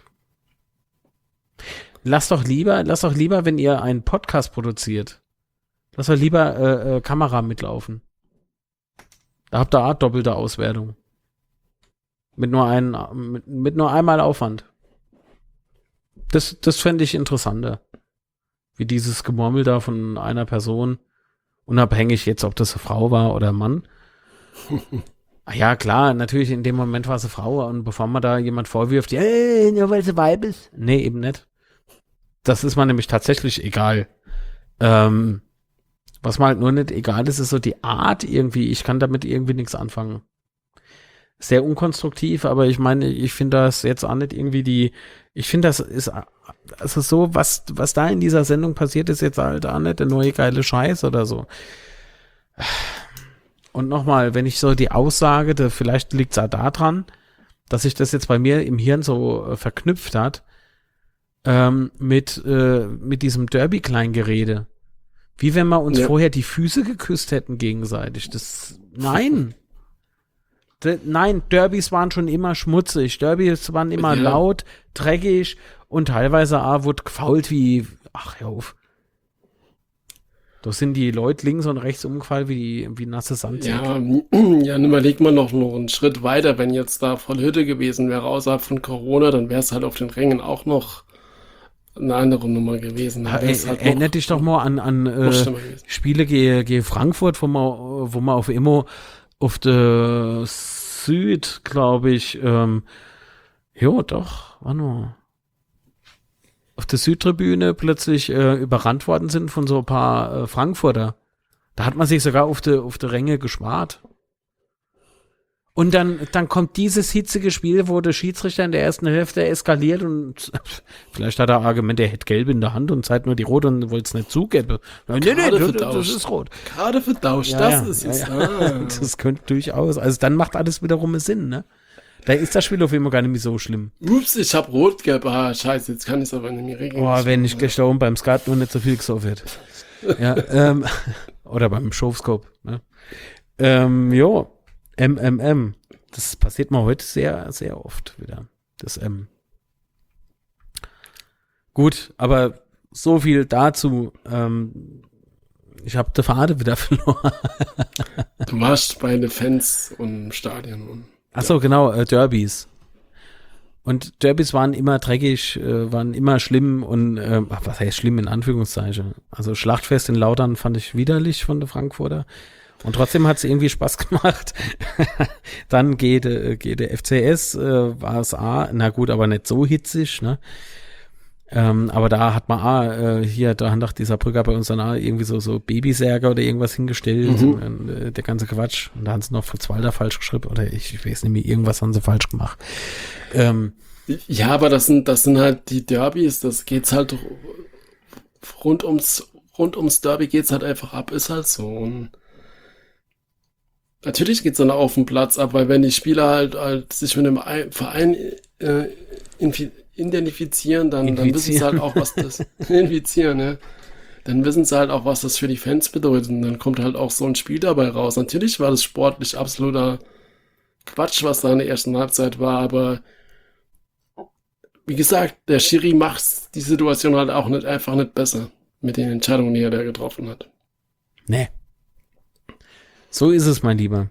Lass doch lieber, lass doch lieber, wenn ihr einen Podcast produziert, lass doch lieber äh, äh, Kamera mitlaufen. Da habt ihr auch doppelte Auswertung. Mit nur ein, mit, mit nur einmal Aufwand. Das, das fände ich interessanter. Wie dieses Gemurmel da von einer Person, unabhängig jetzt, ob das eine Frau war oder ein Mann. Ah ja, klar, natürlich in dem Moment war es eine Frau und bevor man da jemand vorwirft, hey, nur weil sie Weib ist. Nee, eben nicht. Das ist mir nämlich tatsächlich egal. Ähm, was mir halt nur nicht egal ist, ist so die Art irgendwie, ich kann damit irgendwie nichts anfangen. Sehr unkonstruktiv, aber ich meine, ich finde das jetzt auch nicht irgendwie die, ich finde das ist, also so, was, was da in dieser Sendung passiert, ist jetzt halt auch nicht der neue geile Scheiß oder so. Und nochmal, wenn ich so die Aussage, da, vielleicht liegt es auch daran, dass sich das jetzt bei mir im Hirn so äh, verknüpft hat, ähm, mit, äh, mit diesem Derby-Kleingerede. Wie wenn wir uns Ja. vorher die Füße geküsst hätten gegenseitig. Das, nein. D- Nein, Derbys waren schon immer schmutzig. Derbys waren immer Ja. laut, dreckig und teilweise auch wurde gefault wie, ach hör auf. Da sind die Leute links und rechts umgefallen wie, wie nasse Sandsäcke. Ja, ja, dann überlegt man noch, noch einen Schritt weiter, wenn jetzt da voll Hütte gewesen wäre außerhalb von Corona, dann wäre es halt auf den Rängen auch noch eine andere Nummer gewesen. Dann Er, wär's halt erinnert dich doch mal an, an noch äh, schlimmer gewesen. Spiele gegen, gegen Frankfurt, wo man, wo man auf immer auf der Süd, glaube ich, ähm, jo, doch, warte mal. Auf der Südtribüne plötzlich äh, überrannt worden sind von so ein paar äh, Frankfurter. Da hat man sich sogar auf die auf die Ränge gespart. Und dann, dann kommt dieses hitzige Spiel, wo der Schiedsrichter in der ersten Hälfte eskaliert und vielleicht hat er ein Argument, er hätte gelb in der Hand und zeigt nur die rot und wollte es nicht zugeben. Nee, nee, Gerade das, vertauscht. das ist rot. Gerade vertauscht, Ja, das ja, ist ja, es. ja. Ah. Das könnte durchaus. Also dann macht alles wiederum Sinn, ne? Da ist das Spiel auf jeden Fall gar nicht mehr so schlimm. Ups, ich hab rot-gelb. Ah, scheiße, jetzt kann ich es aber nicht mehr regeln. Boah, wenn ich gleich da oben beim Skat nur nicht so viel gesoffen wird. Ja, ähm, oder beim Showscope, ne? Ähm, jo, M M M. Das passiert mal heute sehr, sehr oft wieder. Das M. Gut, aber so viel dazu. Ähm, ich habe die Fahne wieder verloren. Du warst bei den Fans und im Stadion. Und Ach so, genau, äh, Derbys. Und Derbys waren immer dreckig, äh, waren immer schlimm und, äh, ach, was heißt schlimm in Anführungszeichen? Also Schlachtfest in Lautern fand ich widerlich von der Frankfurter. Und trotzdem hat es irgendwie Spaß gemacht. Dann geht, äh, geht der F C S, äh, war es A, na gut, aber nicht so hitzig, ne? Ähm, aber da hat man A, äh, hier, da hat doch dieser Brücker bei uns dann A, irgendwie so, so Babysärger oder irgendwas hingestellt, Mhm. und, äh, der ganze Quatsch. Und da haben sie noch Volkswalder falsch geschrieben, oder ich, ich weiß nicht mehr, irgendwas haben sie falsch gemacht. Ähm, ja, aber das sind, das sind halt die Derbys, das geht's halt rund ums, rund ums Derby geht's halt einfach ab, ist halt so. Und natürlich geht's dann auf den Platz ab, weil wenn die Spieler halt, halt sich mit einem Ei- Verein äh, infi- identifizieren, dann, dann wissen sie halt auch, was das infizieren, ja. Dann wissen sie halt auch, was das für die Fans bedeutet. Und dann kommt halt auch so ein Spiel dabei raus. Natürlich war das sportlich absoluter Quatsch, was da in der ersten Halbzeit war, aber wie gesagt, der Schiri macht die Situation halt auch nicht einfach nicht besser mit den Entscheidungen, die er da getroffen hat. nee. So ist es, mein Lieber.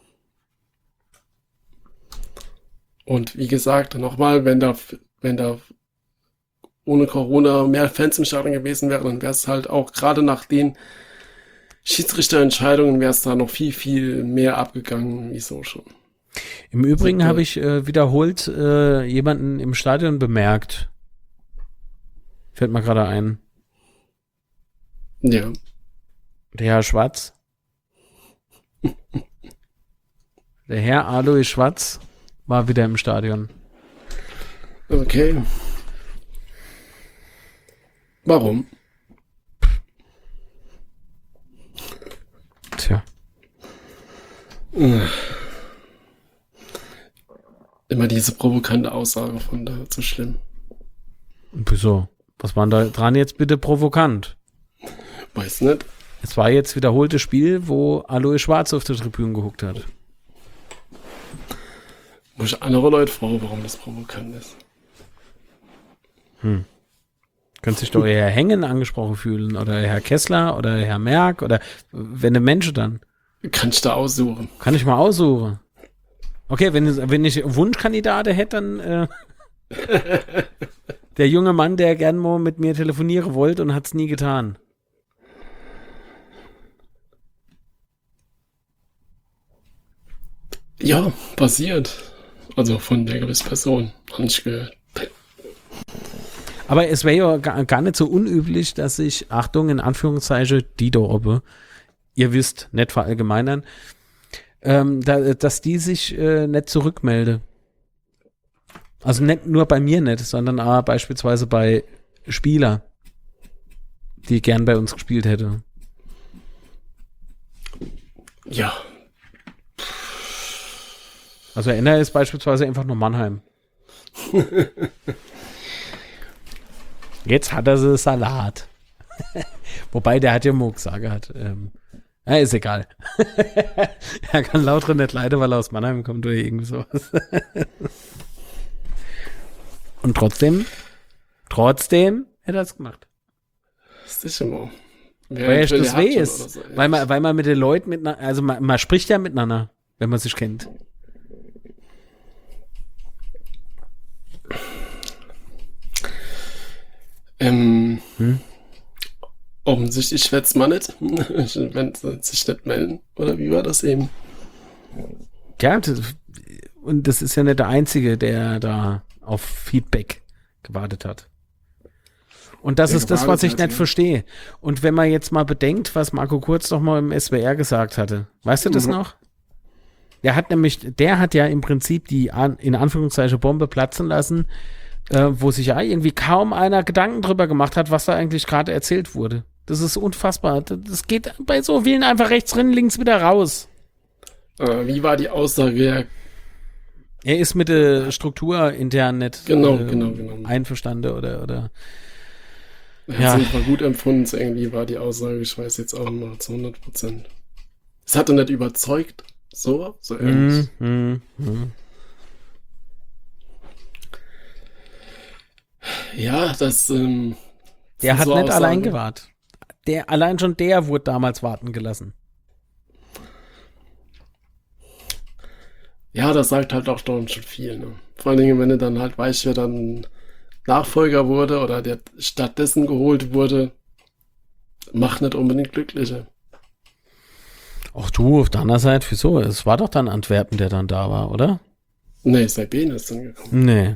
Und wie gesagt, nochmal, wenn da, wenn da ohne Corona mehr Fans im Stadion gewesen wären, dann wäre es halt auch gerade nach den Schiedsrichterentscheidungen wäre es da noch viel, viel mehr abgegangen, wie so schon. Im Übrigen So, habe ich äh, wiederholt äh, jemanden im Stadion bemerkt. Fällt mir gerade ein. Ja. Der Herr Schwarz. Der Herr Alois Schwarz war wieder im Stadion. Okay. Warum? Tja. Immer diese provokante Aussage von da, so schlimm. Wieso? Was war da dran jetzt bitte provokant? Weiß nicht. Es war jetzt wiederholtes Spiel, wo Alois Schwarz auf der Tribüne gehuckt hat. Muss ich andere Leute fragen, warum das provokant ist. Hm. Könnte sich doch Herr Hengen angesprochen fühlen oder Herr Kessler oder Herr Merck oder wenn eine Menschen dann. Kann ich da aussuchen. Kann ich mal aussuchen. Okay, wenn, wenn ich Wunschkandidate hätte, dann äh, der junge Mann, der gern mal mit mir telefonieren wollte und hat es nie getan. Ja, passiert. Also von der gewissen Person. Habe ich gehört. Aber es wäre ja gar, gar nicht so unüblich, dass ich, Achtung, in Anführungszeichen, die da oben, ihr wisst, nicht verallgemeinern, ähm, da, dass die sich äh, nicht zurückmelde. Also nicht nur bei mir nicht, sondern auch beispielsweise bei Spieler, die gern bei uns gespielt hätte. Ja. Also Enner ist beispielsweise einfach nur Mannheim. Jetzt hat er so Salat. Wobei, der hat ja Mo gesagt. Ähm, ja, ist egal. Er kann Lautre nicht leiden, weil er aus Mannheim kommt oder irgendwie sowas. Und trotzdem, trotzdem hätte er es gemacht. Das ist immer. Weil er das weh ist. So. Weil man, weil man mit den Leuten miteinander, also man, man spricht ja miteinander, wenn man sich kennt. Ähm, hm? Offensichtlich schwätzt man nicht, wenn sie sich nicht melden. Oder wie war das eben? Ja, das, Und das ist ja nicht der Einzige, der da auf Feedback gewartet hat. Und das Der ist das, was ich gewartet nicht hat, ja. verstehe. Und wenn man jetzt mal bedenkt, was Marco Kurz noch mal im S W R gesagt hatte, weißt du das Mhm. noch? Der hat nämlich, der hat ja im Prinzip die an, in Anführungszeichen Bombe platzen lassen, äh, wo sich ja irgendwie kaum einer Gedanken drüber gemacht hat, was da eigentlich gerade erzählt wurde. Das ist unfassbar. Das das geht bei so vielen einfach rechts drin, links wieder raus. Äh, wie war die Aussage? Ja, Er ist mit der Struktur intern nicht Genau, äh, genau, genau. einverstanden oder, oder er hat Ja. es nicht gut empfunden, so irgendwie war die Aussage, ich weiß jetzt auch noch zu hundert Prozent. Es hat er nicht überzeugt, so, so ähnlich. mm, mm, mm. Ja, das, ähm, Der hat so nicht allein Aussagen- gewartet. Der, allein schon der wurde damals warten gelassen. Ja, das sagt halt auch schon viel, ne? Vor allen Dingen, wenn du dann halt weißt, wer dann Nachfolger wurde oder der stattdessen geholt wurde, macht nicht unbedingt glücklicher. Ach du, auf der anderen Seite, wieso? Es war doch dann Antwerpen, der dann da war, oder? Nee, Sabine ist dann gekommen. Nee.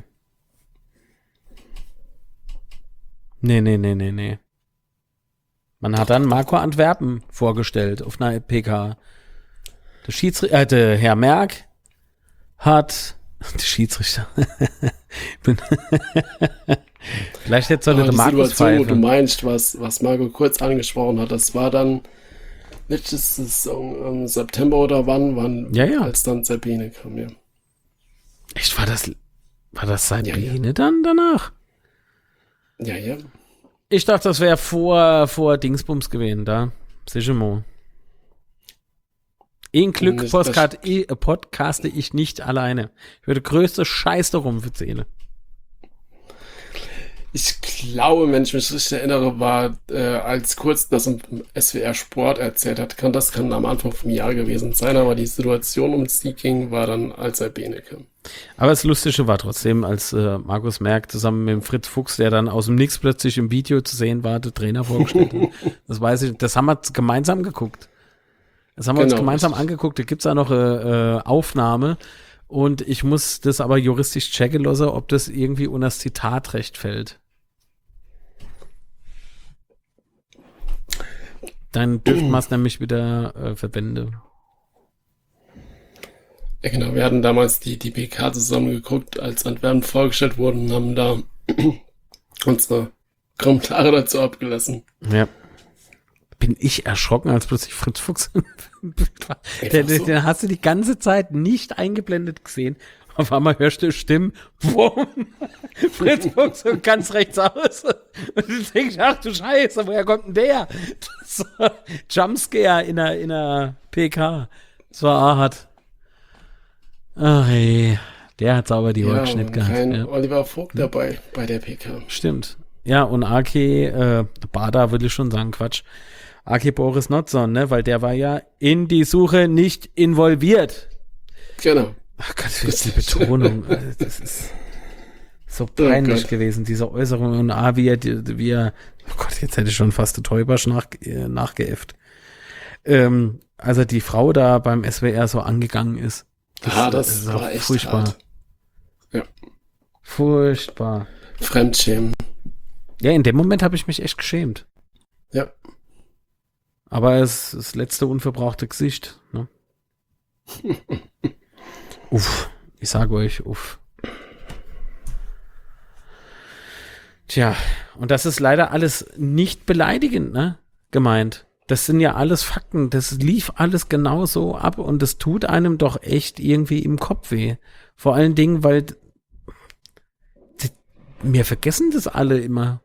Nee, nee, nee, nee, nee. Man hat dann Marco Antwerpen vorgestellt auf einer P K. Der Schiedsrichter, äh, der Herr Merck hat, der Schiedsrichter, Ich bin vielleicht jetzt sollte Aber der die Markus Situation, wo du pfeifen. meinst, was, was Marco kurz angesprochen hat, das war dann letztes Saison im September oder wann, wann Ja, ja. als dann Sabine kam, ja. Echt, war das, war das Ja, Sabine dann danach? Ja, ja. Ich dachte, das wäre vor, vor Dingsbums gewesen, da. Sichemo. In Glück Nicht, Podcast, ich, äh, podcaste ich nicht alleine. Ich würde größte Scheiß darum erzählen. Ich glaube, wenn ich mich richtig erinnere, war, äh, als Kurz das im S W R Sport erzählt hat, kann das kann am Anfang vom Jahr gewesen sein, aber die Situation um sie ging, war dann, als Sabine kam. Aber das Lustige war trotzdem, als äh, Markus Merck zusammen mit dem Fritz Fuchs, der dann aus dem Nix plötzlich im Video zu sehen war, der Trainer vorgestellt hat. Das weiß ich, das haben wir gemeinsam geguckt. Das haben wir uns Genau, gemeinsam richtig. angeguckt. Da gibt's da noch eine äh, Aufnahme. Und ich muss das aber juristisch checken lassen, ob das irgendwie unter das Zitatrecht fällt. Dann dürften wir es nämlich wieder äh, verwenden. Ja, genau, wir hatten damals die, die P K zusammen geguckt, als Antwerpen vorgestellt wurden und haben da unsere Kommentare dazu abgelassen. Ja. Bin ich erschrocken, als plötzlich Fritz Fuchs im Bild war. Den, den, so. den hast du die ganze Zeit nicht eingeblendet gesehen. Auf einmal hörst du Stimmen. Boom. Fritz Fuchs und ganz rechts aus. Und du denkst, ach du Scheiße, woher kommt denn der? Das war Jumpscare in einer, in einer P K. Das war hart. Ach ey, der hat sauber die Ja, Rückschnitt und gehabt. kein Ja. Oliver Vogt dabei bei der P K. Stimmt. Ja, und Aki, äh, Bada will ich schon sagen, Quatsch. Aki Boris Notson, ne, weil der war ja in die Suche nicht involviert. Genau. Ach Gott, das ist die Betonung. Also, das ist so peinlich Gott. gewesen, diese Äußerung. Und ah, wie er, wie er, oh Gott, jetzt hätte ich schon fast den Täubersch nach, äh, nachgeäfft. Ähm, also die Frau da beim S W R so angegangen ist. Ah, das ist auch war echt furchtbar. hart. Ja. Furchtbar. Fremdschämen. Ja, in dem Moment habe ich mich echt geschämt. Ja. Aber es ist das letzte unverbrauchte Gesicht. Ne? Uff, ich sage euch, uff. Tja, und das ist leider alles nicht beleidigend, ne? Gemeint. Das sind ja alles Fakten. Das lief alles genau so ab und das tut einem doch echt irgendwie im Kopf weh. Vor allen Dingen, weil d- wir vergessen das alle immer.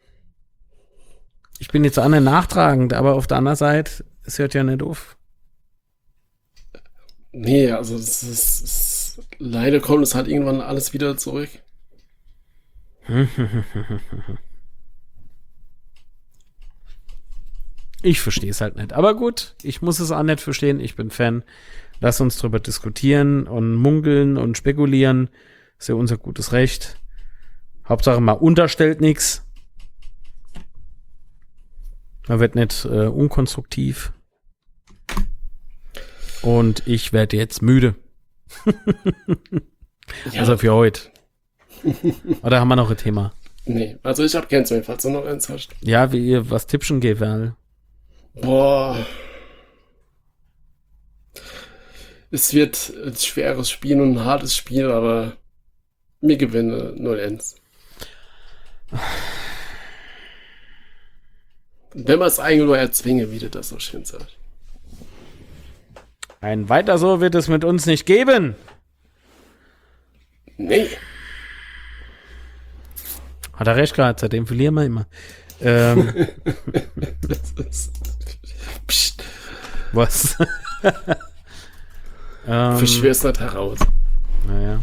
Ich bin jetzt auch nicht nachtragend, aber auf der anderen Seite, es hört ja nicht auf. Nee, also das ist, es, leider kommt es halt irgendwann alles wieder zurück. Ich verstehe es halt nicht. Aber gut, ich muss es auch nicht verstehen. Ich bin Fan. Lass uns drüber diskutieren und munkeln und spekulieren. Ist ja unser gutes Recht. Hauptsache, man unterstellt nichts. Man wird nicht äh, unkonstruktiv. Und ich werde jetzt müde. Ja. Also für heute. Oder haben wir noch ein Thema? Nee, also ich hab keins mehr, falls du noch eins hast. Ja, wie ihr was tippschen geht, weil. Boah. Es wird ein schweres Spiel und ein hartes Spiel, aber wir gewinnen null eins. Wenn man es eigentlich nur erzwinge, wie du das so schön sagst. Ein weiter so wird es mit uns nicht geben. Nee. Hat er recht gehabt, seitdem verlieren wir immer. Ähm, Das ist, psst, was? ähm, verschwör's nicht heraus. Naja.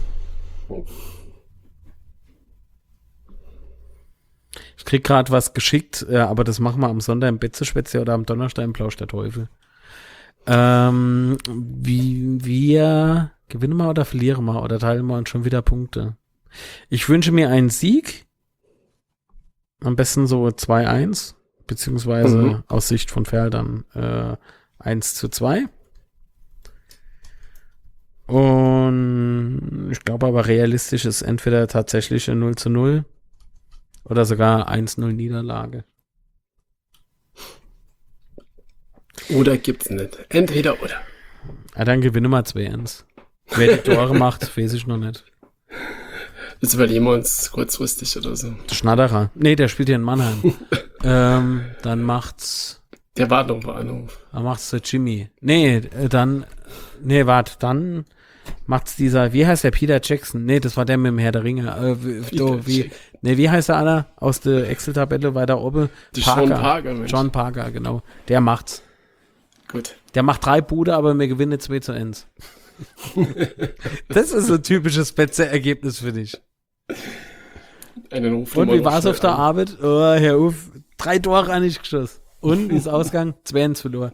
Ich krieg gerade was geschickt, äh, aber das machen wir am Sonntag im Betzespätzle oder am Donnerstag im Plausch der Teufel. Ähm, wie wir gewinnen wir oder verlieren wir oder teilen wir uns schon wieder Punkte? Ich wünsche mir einen Sieg. Am besten so zwei eins, beziehungsweise Mhm. aus Sicht von Ferl dann äh, eins zu zwei. Und ich glaube aber realistisch ist entweder tatsächlich eine null zu null oder sogar eins null Niederlage. Oder gibt's nicht. Entweder oder. Ja, dann gewinnen wir zwei eins. Wer die Tore macht, weiß ich noch nicht. Das überlegen wir uns kurzfristig oder so. Der Schnatterer. Nee, der spielt hier in Mannheim. ähm, dann macht's Der war noch bei Anruf. dann macht's der Jimmy. Nee, äh, dann nee, warte, dann macht's dieser, wie heißt der, Peter Jackson? Nee, das war der mit dem Herr der Ringe. Äh, wie, Peter do, wie, Jackson. nee, wie heißt der einer aus der Excel-Tabelle weiter oben? Die Sean Parker, Mensch. John Parker, genau. Der macht's. Gut. Der macht drei Bude, aber wir gewinnen zwei zu eins. Das ist so ein typisches Betze-Ergebnis für dich. Einen Ruf Und wie war's auf der Arbeit? Oh, Herr Uff, drei Tore an nicht geschossen. Und wie ist Ausgang? zwei eins verloren.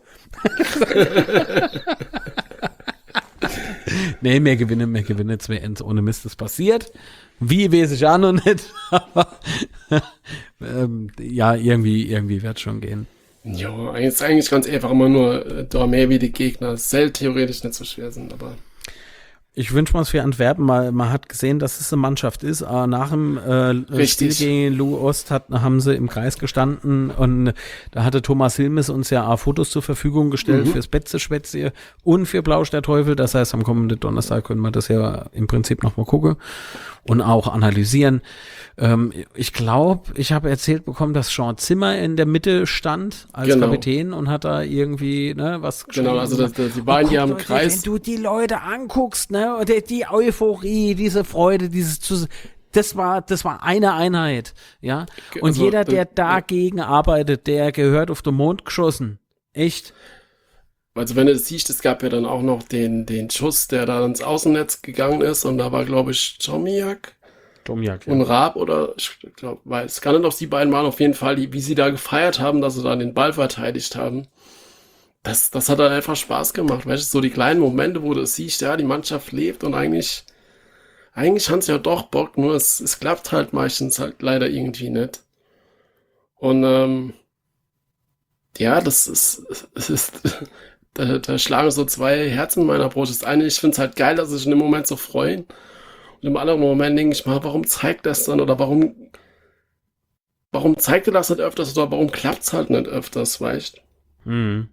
Nee, mehr gewinnen, mehr gewinnen, zwei eins. Ohne Mist ist passiert. Wie, weiß ich auch noch nicht. Aber ähm, ja, irgendwie, irgendwie wird schon gehen. Ja, eigentlich ist eigentlich ganz einfach immer nur äh, da mehr wie die Gegner. Soll theoretisch nicht so schwer sind, aber Ich wünsche mir es für Antwerpen, mal, man hat gesehen, dass es eine Mannschaft ist. Aber nach dem äh, Spiel gegen Lou Ost hat, haben sie im Kreis gestanden und da hatte Thomas Hilmes uns ja auch Fotos zur Verfügung gestellt Mhm. fürs Betze-Schwätze und für Plausch der Teufel. Das heißt, am kommenden Donnerstag können wir das ja im Prinzip nochmal gucken und auch analysieren. Ähm, ich glaube, ich habe erzählt bekommen, dass Sean Zimmer in der Mitte stand als Genau. Kapitän und hat da irgendwie ne, was geschrieben. genau, also das, das, die beiden hier am Leute, Kreis. wenn du die Leute anguckst, ne, oder die Euphorie, diese Freude, dieses Zus- das war, das war eine Einheit, ja. Und Also, jeder, der das- dagegen arbeitet, der gehört auf den Mond geschossen. Echt? Also wenn du das siehst, es gab ja dann auch noch den, den Schuss, der da ins Außennetz gegangen ist und da war, glaube ich, Tomiak Domiak, und Raab oder ich glaube, weiß gar nicht, ob die beiden waren auf jeden Fall, die, wie sie da gefeiert haben, dass sie dann den Ball verteidigt haben. Das, das hat dann einfach Spaß gemacht, weißt du, so die kleinen Momente, wo du es siehst, ja, die Mannschaft lebt und eigentlich, eigentlich haben sie ja doch Bock, nur es, es klappt halt meistens halt leider irgendwie nicht. Und ähm, ja, das ist, es ist, da, da schlagen so zwei Herzen in meiner Brust. Das eine, ich finde es halt geil, dass sie sich in dem Moment so freuen. Und im anderen Moment denke ich mal, warum zeigt das dann oder warum, warum zeigt er das nicht öfters oder warum klappt es halt nicht öfters, weißt? Mhm.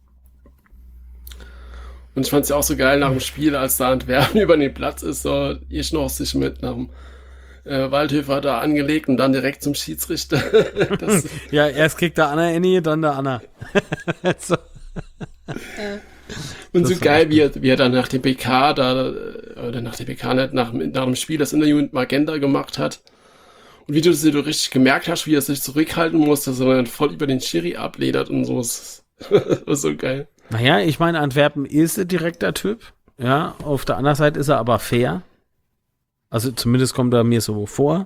Und ich fand es ja auch so geil nach dem Spiel, als da Antwerpen über den Platz ist, so ich noch sich mit nach dem äh, Waldhöfer da angelegt und dann direkt zum Schiedsrichter. Das, Ja, erst kriegt der Anna Annie, dann der Anna. so. und Das so war geil, echt wie er, wie er dann nach dem P K da, äh, oder nach dem P K nicht, nach, nach dem Spiel das Interview mit Magenta gemacht hat. Und wie du das du richtig gemerkt hast, wie er sich zurückhalten muss, dass er dann voll über den Schiri abledert und so. Das war so geil. Naja, ich meine, Antwerpen ist ein direkter Typ. Ja, auf der anderen Seite ist er aber fair. Also zumindest kommt er mir so vor.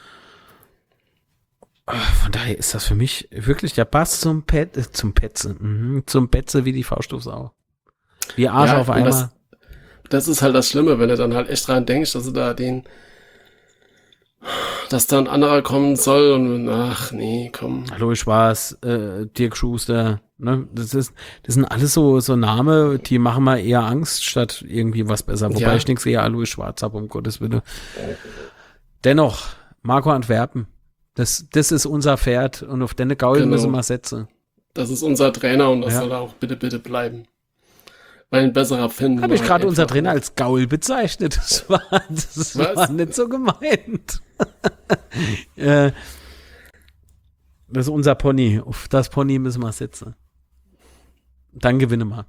Von daher ist das für mich wirklich der Pass zum Pet, äh, zum Petze, mhm, zum Petze wie die Faust aufs Auge. Wie Arsch Ja, auf und einmal. Das, das ist halt das Schlimme, wenn du dann halt echt dran denkst, dass du da den, dass da ein anderer kommen soll und ach nee, komm. Louis Schwarz, äh, Dirk Schuster, ne? Das ist, das sind alles so, so Namen, die machen mal eher Angst, statt irgendwie was besser. Wobei Ja. ich nichts eher Louis Schwarz habe, um Gottes Willen. Dennoch, Marco Antwerpen, das, das ist unser Pferd und auf deine Gaul Genau. müssen wir setzen. Das ist unser Trainer und das Ja. soll er auch bitte, bitte bleiben. Weil ein besserer finden. Habe ich wir gerade unser einfach Trainer nicht. als Gaul bezeichnet. Das war, das Was? war nicht so gemeint. äh, das ist unser Pony. Auf das Pony müssen wir setzen. Dann gewinnen wir.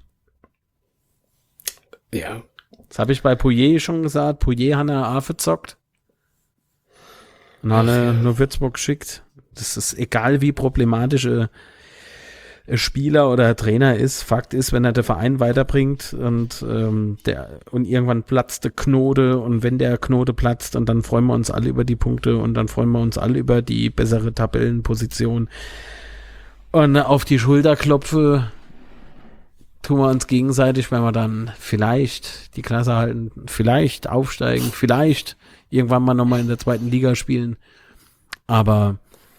Ja. Das habe ich bei Pouillet schon gesagt. Pouillet hat eine Affe gezockt. Und hat Ach ja. eine nur Würzburg geschickt. Das ist egal, wie problematisch äh, ein Spieler oder ein Trainer ist. Fakt ist, wenn er den Verein weiterbringt und, ähm, der, und irgendwann platzt der Knote und wenn der Knote platzt und dann freuen wir uns alle über die Punkte und dann freuen wir uns alle über die bessere Tabellenposition und auf die Schulter klopfe, tun wir uns gegenseitig, wenn wir dann vielleicht die Klasse halten, vielleicht aufsteigen, vielleicht irgendwann mal nochmal in der zweiten Liga spielen. Aber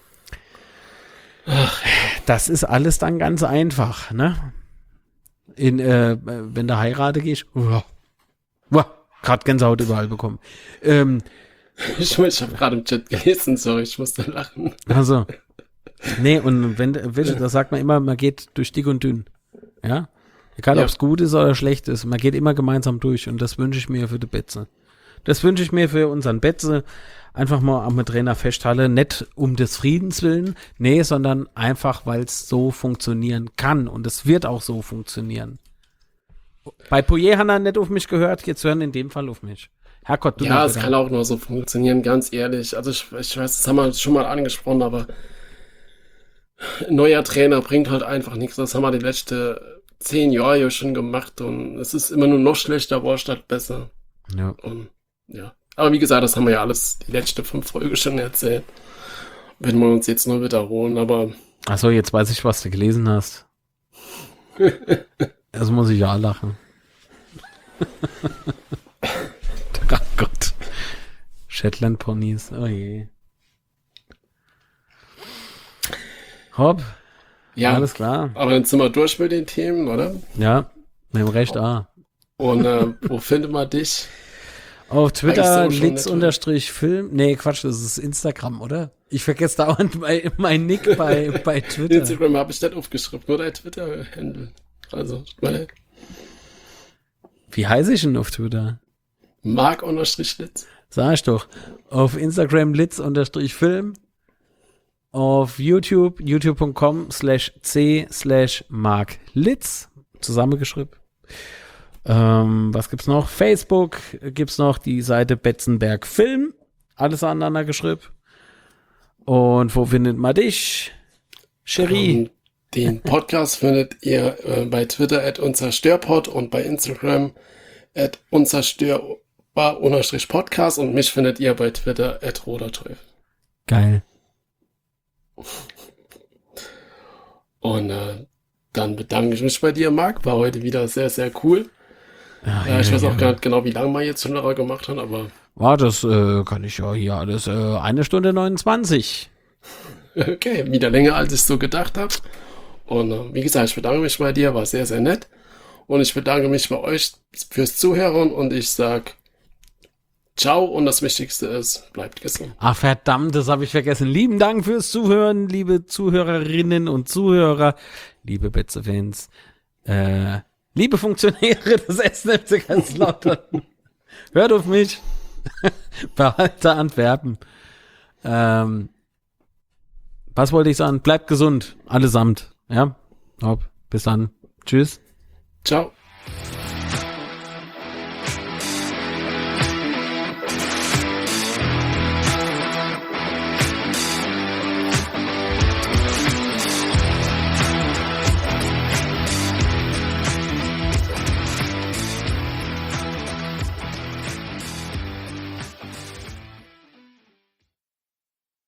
das ist alles dann ganz einfach, ne? In, äh, wenn du heirate gehst, uh, uh, gerade Gänsehaut überall bekommen. Ähm, Ich, ich habe gerade im Chat gelesen, sorry, ich musste lachen. also, nee, und wenn, willst du, das sagt man immer, man geht durch dick und dünn. Ja? Egal, Ja. ob es gut ist oder schlecht ist, man geht immer gemeinsam durch und das wünsche ich mir für die Betze. Das wünsche ich mir für unseren Betze. Einfach mal am Trainer festhalten, nicht um des Friedens willen, nee, sondern einfach, weil es so funktionieren kann und es wird auch so funktionieren. Bei Pouillet hat er nicht auf mich gehört, jetzt hören in dem Fall auf mich. Herrgott, du Ja, noch es wieder. kann auch nur so funktionieren, ganz ehrlich. Also ich, ich weiß, das haben wir schon mal angesprochen, aber ein neuer Trainer bringt halt einfach nichts. Das haben wir die letzten zehn Jahre ja schon gemacht und es ist immer nur noch schlechter, war statt besser. Ja. Und ja. Aber wie gesagt, das haben wir ja alles die letzten fünf Folgen schon erzählt. Wenn wir uns jetzt nur wiederholen, aber Achso, jetzt weiß ich, was du gelesen hast. Das muss ich ja lachen. Ach Gott. Shetland Ponys, oh je. Hopp, ja, alles klar. aber dann sind wir durch mit den Themen, oder? Ja, mit dem Recht A. Und äh, wo findet man dich? Auf Twitter, Eigentlich so schon Litz nicht, unterstrich Film. Nee, Quatsch, das ist Instagram, oder? Ich vergesse dauernd mein, mein Nick bei, bei Twitter. Instagram habe ich nicht aufgeschrieben, nur dein Twitter-Handle. Also, meine Wie heiße ich denn auf Twitter? Mark-Litz. Sag ich doch. Auf Instagram Litz unterstrich Film. Auf YouTube, youtube.com slash c slash Mark Litz. Zusammengeschrieben. Ähm, was gibt's noch? Facebook gibt's noch die Seite Betzenberg Film. Alles aneinander geschrieben. Und wo findet man dich? Cherie. Um, den Podcast findet ihr äh, bei Twitter at unzerstörpod und bei Instagram at unzerstörbar-podcast und mich findet ihr bei Twitter at roderteufel. Geil. Und äh, dann bedanke ich mich bei dir, Marc. War heute wieder sehr, sehr cool. Ach, Ja, ich ja, weiß auch ja. gar nicht genau, wie lange wir jetzt schon daran gemacht haben, aber War das, äh, kann ich ja hier alles, äh, eine Stunde neunundzwanzig. okay, wieder länger, als ich so gedacht habe. Und äh, wie gesagt, ich bedanke mich bei dir, war sehr, sehr nett. Und ich bedanke mich bei euch fürs Zuhören und ich sag ciao und das Wichtigste ist, bleibt gesund. Ach verdammt, das habe ich vergessen. Lieben Dank fürs Zuhören, liebe Zuhörerinnen und Zuhörer, liebe Betze-Fans, äh, liebe Funktionäre des S F C Kaiserslautern. Hört auf mich. Behalte Antwerpen. Ähm, was wollte ich sagen? Bleibt gesund, allesamt. Ja, hopp, bis dann. Tschüss. Ciao.